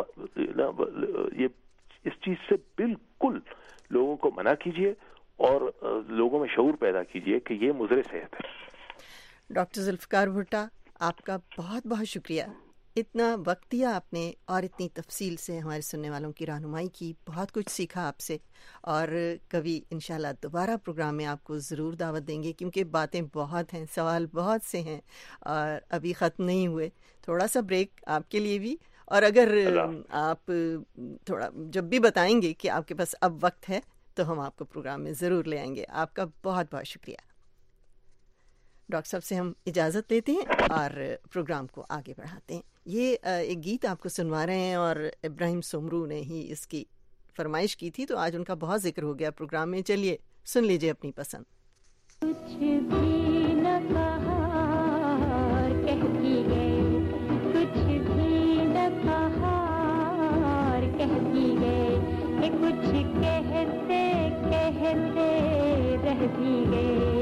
ये इस चीज से बिल्कुल लोगों को मना कीजिए और लोगों में शऊर पैदा कीजिए कि ये मुज़र सेहत है. डॉक्टर जुल्फ़िकार भुट्टा, आपका बहुत बहुत शुक्रिया. इतना वक्त दिया आपने और इतनी तफसील से हमारे सुनने वालों की रहनुमाई की. बहुत कुछ सीखा आपसे, और कभी इंशाल्लाह दोबारा प्रोग्राम में आपको ज़रूर दावत देंगे, क्योंकि बातें बहुत हैं, सवाल बहुत से हैं और अभी ख़त्म नहीं हुए. थोड़ा सा ब्रेक आपके लिए भी, और अगर आप थोड़ा जब भी बताएंगे कि आपके पास अब वक्त है तो हम आपको प्रोग्राम में ज़रूर ले आएंगे. आपका बहुत बहुत शुक्रिया. डॉक्टर साहब से हम इजाज़त लेते हैं और प्रोग्राम को आगे बढ़ाते हैं. ये एक गीत आपको सुनवा रहे हैं और इब्राहिम सोमरू ने ही इसकी फरमाइश की थी, तो आज उनका बहुत जिक्र हो गया प्रोग्राम में. चलिए सुन लीजिए अपनी पसंद. कुछ भी न कहा कहती गए, कुछ भी न कहा कहती गए, कुछ कहते कहते रह भी गए.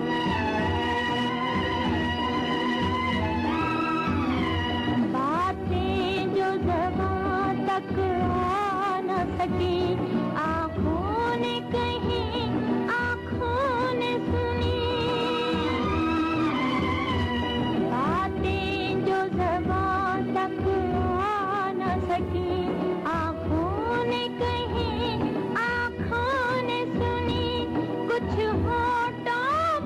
बातें जो ज़बान तक आ न सकी, आँखों ने कही, आँखों ने सुनी. बातें जो ज़बान तक आ न सकी, आँखों ने कही, आँखों ने सुनी. कुछ होठों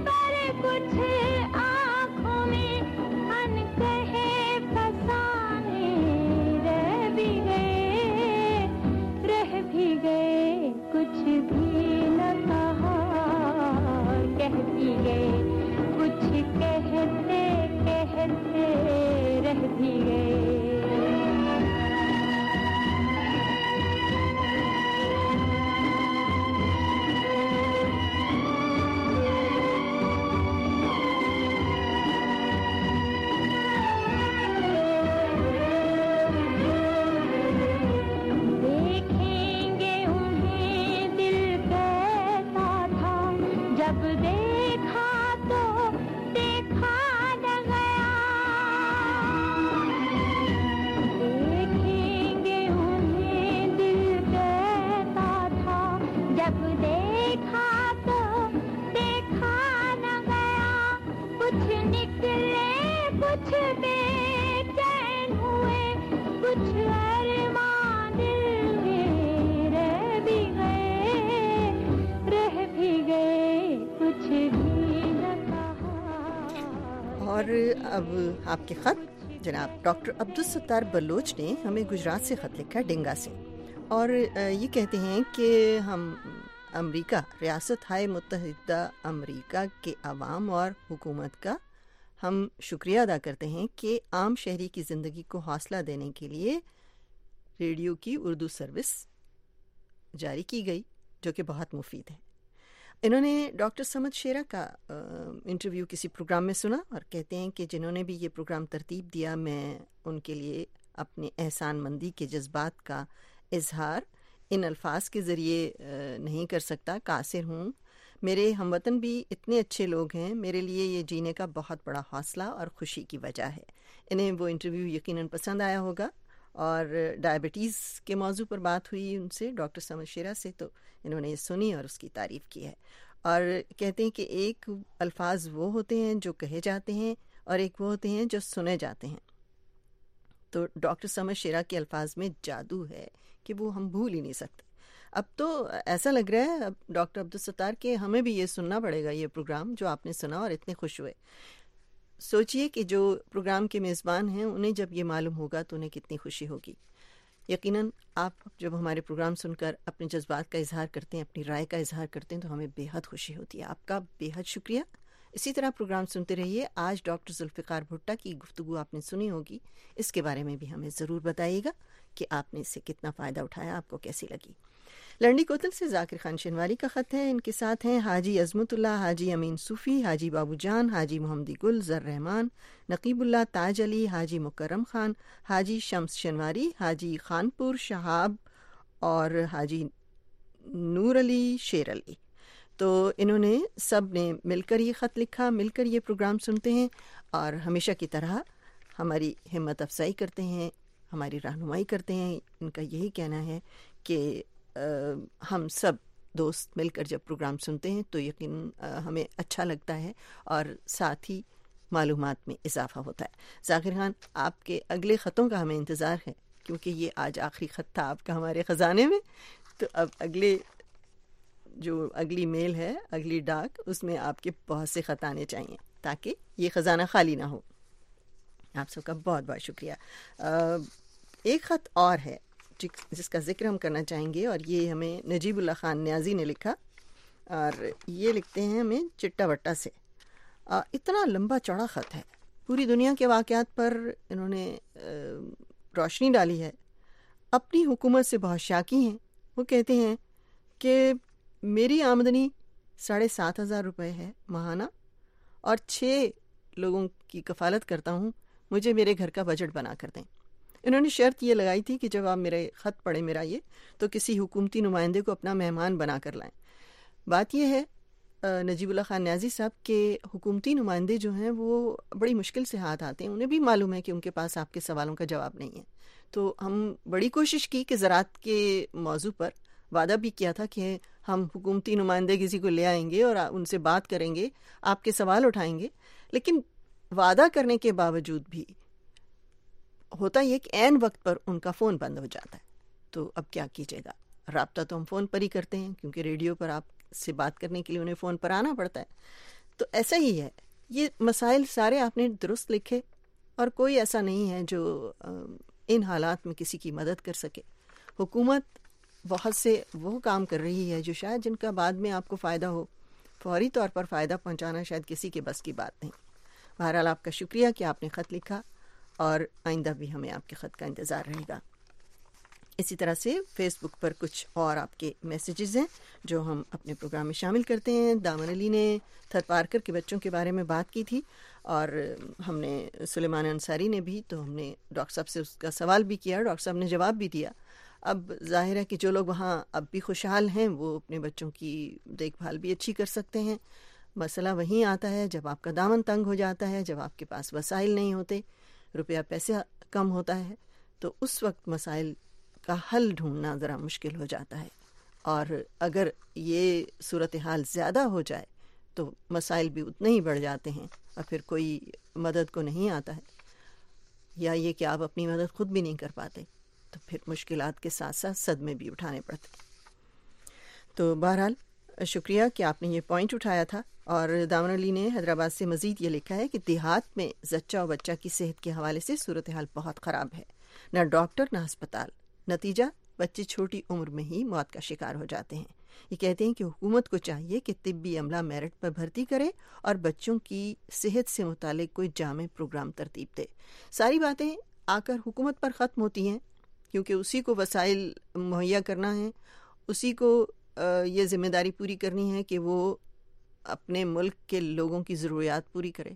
اب آپ کے خط. جناب ڈاکٹر عبدالستار بلوچ نے ہمیں گجرات سے خط لکھا، ڈنگا سے، اور یہ کہتے ہیں کہ ہم امریکہ، ریاست ہائے متحدہ امریکہ کے عوام اور حکومت کا ہم شکریہ ادا کرتے ہیں کہ عام شہری کی زندگی کو حوصلہ دینے کے لیے ریڈیو کی اردو سروس جاری کی گئی، جو کہ بہت مفید ہے. انہوں نے ڈاکٹر سمد شیرہ کا انٹرویو کسی پروگرام میں سنا اور کہتے ہیں کہ جنہوں نے بھی یہ پروگرام ترتیب دیا، میں ان کے لیے اپنے احسان مندی کے جذبات کا اظہار ان الفاظ کے ذریعے نہیں کر سکتا. قاصر ہوں، میرے ہم وطن بھی اتنے اچھے لوگ ہیں، میرے لیے یہ جینے کا بہت بڑا حوصلہ اور خوشی کی وجہ ہے. انہیں وہ انٹرویو یقیناً پسند آیا ہوگا، اور ڈائبٹیز کے موضوع پر بات ہوئی ان سے، ڈاکٹر سمد شیرہ سے، تو انہوں نے یہ سنی اور اس کی تعریف کی ہے. اور کہتے ہیں کہ ایک الفاظ وہ ہوتے ہیں جو کہے جاتے ہیں اور ایک وہ ہوتے ہیں جو سنے جاتے ہیں. تو ڈاکٹر سمد شیرہ کے الفاظ میں جادو ہے کہ وہ ہم بھول ہی نہیں سکتے. اب تو ایسا لگ رہا ہے اب ڈاکٹر عبدالستار کہ ہمیں بھی یہ سننا پڑے گا، یہ پروگرام جو آپ نے سنا اور اتنے خوش ہوئے. سوچئے کہ جو پروگرام کے میزبان ہیں انہیں جب یہ معلوم ہوگا تو انہیں کتنی خوشی ہوگی. یقیناً آپ جب ہمارے پروگرام سن کر اپنے جذبات کا اظہار کرتے ہیں، اپنی رائے کا اظہار کرتے ہیں، تو ہمیں بے حد خوشی ہوتی ہے. آپ کا بے حد شکریہ. اسی طرح پروگرام سنتے رہیے. آج ڈاکٹر ذوالفقار بھٹہ کی گفتگو آپ نے سنی ہوگی، اس کے بارے میں بھی ہمیں ضرور بتائیے گا کہ آپ نے اس سے کتنا فائدہ اٹھایا، آپ کو کیسی لگی. لرنی کوتل سے ذاکر خان شنواری کا خط ہے. ان کے ساتھ ہیں حاجی عظمت اللہ، حاجی امین صوفی، حاجی بابو جان، حاجی محمدی گل، زر رحمان، نقیب اللہ، تاج علی، حاجی مکرم خان، حاجی شمس شنواری، حاجی خانپور شہاب اور حاجی نور علی شیر علی. تو انہوں نے سب نے مل کر یہ خط لکھا، مل کر یہ پروگرام سنتے ہیں اور ہمیشہ کی طرح ہماری ہمت افزائی کرتے ہیں، ہماری رہنمائی کرتے ہیں. ان کا یہی کہنا ہے کہ ہم سب دوست مل کر جب پروگرام سنتے ہیں تو یقیناً ہمیں اچھا لگتا ہے اور ساتھ ہی معلومات میں اضافہ ہوتا ہے. ذاکر خان، آپ کے اگلے خطوں کا ہمیں انتظار ہے، کیونکہ یہ آج آخری خط تھا آپ کا ہمارے خزانے میں. تو اب اگلے جو اگلی میل ہے، اگلی ڈاک، اس میں آپ کے بہت سے خط آنے چاہیے تاکہ یہ خزانہ خالی نہ ہو. آپ سب کا بہت بہت شکریہ. ایک خط اور ہے جس کا ذکر ہم کرنا چاہیں گے، اور یہ ہمیں نجیب اللہ خان نیازی نے لکھا، اور یہ لکھتے ہیں ہمیں چٹا بٹا سے. اتنا لمبا چوڑا خط ہے، پوری دنیا کے واقعات پر انہوں نے روشنی ڈالی ہے. اپنی حکومت سے بہت شاکی ہیں. وہ کہتے ہیں کہ میری آمدنی ساڑھے سات ہزار روپے ہے ماہانہ، اور چھ لوگوں کی کفالت کرتا ہوں. مجھے میرے گھر کا بجٹ بنا کر دیں. انہوں نے شرط یہ لگائی تھی کہ جب آپ میرے خط پڑھیں میرا یہ، تو کسی حکومتی نمائندے کو اپنا مہمان بنا کر لائیں. بات یہ ہے نجیب اللہ خان نیازی صاحب کے حکومتی نمائندے جو ہیں وہ بڑی مشکل سے ہاتھ آتے ہیں. انہیں بھی معلوم ہے کہ ان کے پاس آپ کے سوالوں کا جواب نہیں ہے. تو ہم بڑی کوشش کی کہ زراعت کے موضوع پر وعدہ بھی کیا تھا کہ ہم حکومتی نمائندے کسی کو لے آئیں گے اور ان سے بات کریں گے، آپ کے سوال اٹھائیں گے. لیکن وعدہ کرنے کے باوجود بھی ہوتا یہ کہ عین وقت پر ان کا فون بند ہو جاتا ہے. تو اب کیا کیجیے گا؟ رابطہ تو ہم فون پر ہی کرتے ہیں، کیونکہ ریڈیو پر آپ سے بات کرنے کے لیے انہیں فون پر آنا پڑتا ہے. تو ایسا ہی ہے. یہ مسائل سارے آپ نے درست لکھے، اور کوئی ایسا نہیں ہے جو ان حالات میں کسی کی مدد کر سکے. حکومت بہت سے وہ کام کر رہی ہے جو شاید جن کا بعد میں آپ کو فائدہ ہو، فوری طور پر فائدہ پہنچانا شاید کسی کے بس کی بات نہیں. بہرحال آپ کا شکریہ کہ آپ نے خط لکھا، اور آئندہ بھی ہمیں آپ کے خط کا انتظار رہے گا. اسی طرح سے فیس بک پر کچھ اور آپ کے میسیجز ہیں جو ہم اپنے پروگرام میں شامل کرتے ہیں. دامن علی نے تھر پارکر کے بچوں کے بارے میں بات کی تھی، اور ہم نے سلیمان انصاری نے بھی، تو ہم نے ڈاکٹر صاحب سے اس کا سوال بھی کیا، ڈاکٹر صاحب نے جواب بھی دیا. اب ظاہر ہے کہ جو لوگ وہاں اب بھی خوشحال ہیں وہ اپنے بچوں کی دیکھ بھال بھی اچھی کر سکتے ہیں. مسئلہ وہیں آتا ہے جب آپ کا دامن تنگ ہو جاتا ہے، جب آپ کے پاس وسائل نہیں ہوتے، روپیہ پیسہ کم ہوتا ہے، تو اس وقت مسائل کا حل ڈھونڈنا ذرا مشکل ہو جاتا ہے. اور اگر یہ صورتحال زیادہ ہو جائے تو مسائل بھی اتنے ہی بڑھ جاتے ہیں، اور پھر کوئی مدد کو نہیں آتا ہے، یا یہ کہ آپ اپنی مدد خود بھی نہیں کر پاتے، تو پھر مشکلات کے ساتھ ساتھ صدمے بھی اٹھانے پڑتے. تو بہرحال शुक्रिया कि आपने ये पॉइंट उठाया था। और दामन अली ने हैदराबाद से मज़ीद ये लिखा है कि देहात में जच्चा और बच्चा की सेहत के हवाले से सूरत हाल बहुत ख़राब है, ना डॉक्टर ना अस्पताल, नतीजा बच्चे छोटी उम्र में ही मौत का शिकार हो जाते हैं। ये कहते हैं कि हुकूमत को चाहिए कि तिब्बी अमला मेरिट पर भर्ती करे और बच्चों की सेहत से मुतालिक कोई जामे प्रोग्राम तरतीब दे। सारी बातें आकर हुकूमत पर ख़त्म होती हैं, क्योंकि उसी को वसाइल मुहैया करना है, उसी को ये ज़िम्मेदारी पूरी करनी है कि वो अपने मुल्क के लोगों की ज़रूरियात पूरी करे।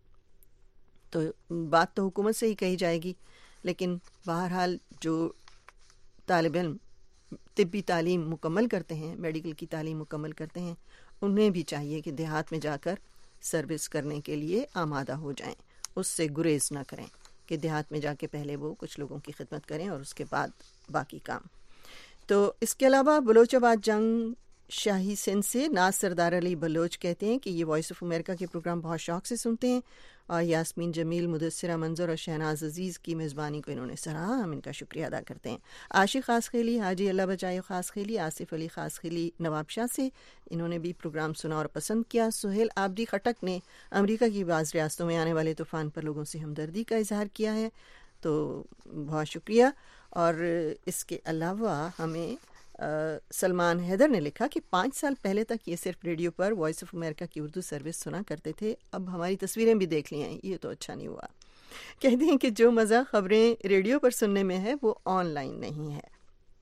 तो बात तो हुकूमत से ही कही जाएगी, लेकिन बहरहाल जो तालिब इल्म तिब्बी तालीम मुकम्मल करते हैं, मेडिकल की तालीम मुकम्मल करते हैं, उन्हें भी चाहिए कि देहात में जाकर सर्विस करने के लिए आमादा हो जाएं, उससे गुरेज ना करें कि देहात में जाके पहले वो कुछ लोगों की खिदमत करें और उसके बाद बाकी काम। तो इसके अलावा बलोचाबाद जंग शाही सिंध से नाज सरदार अली बलोच कहते हैं कि ये वॉइस ऑफ अमेरिका के प्रोग्राम बहुत शौक से सुनते हैं और यास्मीन जमील, मुदस्सिरा मंजर और शहनाज अजीज़ की मेज़बानी को इन्होंने सराहा, हम इनका शुक्रिया अदा करते हैं। आशिक खास खेली, हाजी अल्लाह बचाए खास खेली, आसिफ अली खास खेली नवाबशाह से, इन्होंने भी प्रोग्राम सुना और पसंद किया। सुहेल आबदी खटक ने अमेरिका की बाज़ रियासतों में आने वाले तूफ़ान पर लोगों से हमदर्दी का इजहार किया है, तो बहुत शुक्रिया। और इसके अलावा हमें Uh, सलमान हैदर ने लिखा कि पाँच साल पहले तक ये सिर्फ रेडियो पर वॉइस ऑफ अमेरिका की उर्दू सर्विस सुना करते थे, अब हमारी तस्वीरें भी देख ली हैं, ये तो अच्छा नहीं हुआ। कहते हैं कि जो मज़ा ख़बरें रेडियो पर सुनने में है वो ऑनलाइन नहीं है।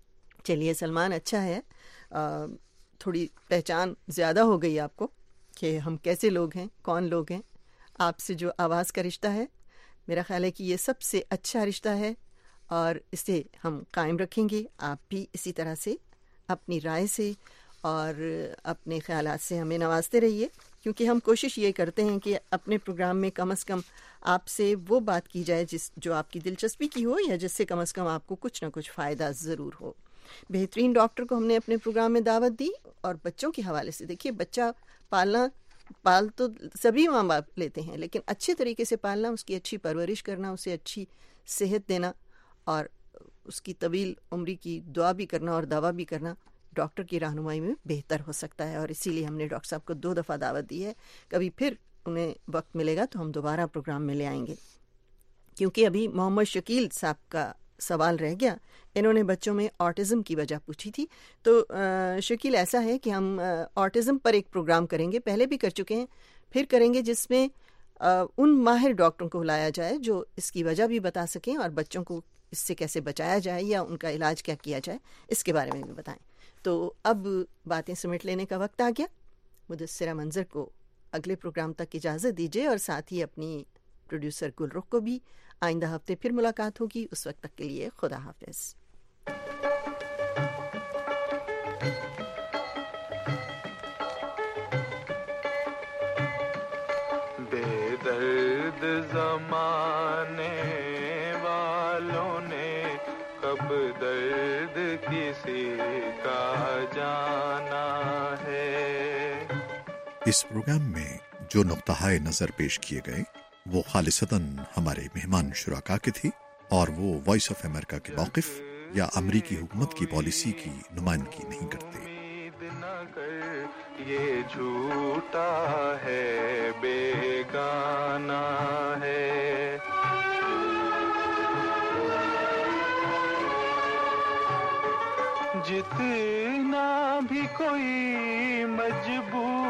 चलिए सलमान, अच्छा है, आ, थोड़ी पहचान ज़्यादा हो गई आपको कि हम कैसे लोग हैं, कौन लोग हैं। आपसे जो आवाज़ का रिश्ता है, मेरा ख़्याल है कि ये सबसे अच्छा रिश्ता है और इसे हम कायम रखेंगे। आप भी इसी तरह से अपनी राय से और अपने ख़यालात से हमें नवाजते रहिए, क्योंकि हम कोशिश ये करते हैं कि अपने प्रोग्राम में कम से कम आपसे वो बात की जाए जिस जो आपकी दिलचस्पी की हो, या जिससे कम से कम आपको कुछ ना कुछ फ़ायदा ज़रूर हो। बेहतरीन डॉक्टर को हमने अपने प्रोग्राम में दावत दी, और बच्चों के हवाले से देखिए, बच्चा पालना पाल तो सभी माँ बाप लेते हैं, लेकिन अच्छे तरीके से पालना, उसकी अच्छी परवरिश करना, उसे अच्छी सेहत देना और उसकी तवील उम्री की दुआ भी करना और दवा भी करना डॉक्टर की रहनुमाई में बेहतर हो सकता है। और इसीलिए हमने डॉक्टर साहब को दो दफ़ा दावत दी है। कभी फिर उन्हें वक्त मिलेगा तो हम दोबारा प्रोग्राम में ले आएंगे, क्योंकि अभी मोहम्मद शकील साहब का सवाल रह गया। इन्होंने बच्चों में ऑटिज़म की वजह पूछी थी। तो आ, शकील, ऐसा है कि हम ऑटिज़म पर एक प्रोग्राम करेंगे, पहले भी कर चुके हैं, फिर करेंगे, जिसमें आ, उन माहिर डॉक्टरों को बुलाया जाए जो इसकी वजह भी बता सकें और बच्चों को इससे कैसे बचाया जाए या उनका इलाज क्या किया जाए इसके बारे में भी बताएं। तो अब बातें समेट लेने का वक्त आ गया। मुदस्सिरा मंजर को अगले प्रोग्राम तक इजाज़त दीजिए और साथ ही अपनी प्रोड्यूसर गुलरुख को भी। आइंदा हफ्ते फिर मुलाकात होगी, उस वक्त तक के लिए खुदा हाफिज़। बेदर्द ज़माने वालों ने कब दर्द किसी का जाना है। इस प्रोग्राम में जो नुक्ता-ए नज़र पेश किए गए वो खालिसतन हमारे मेहमान शुराका की थी, और वो वॉइस ऑफ अमेरिका के मौक़िफ़ या अमरीकी हुकूमत की पॉलिसी की नुमाइंदगी नहीं करते। ये झूठा है, बेगाना है। जितना भी कोई मजबूर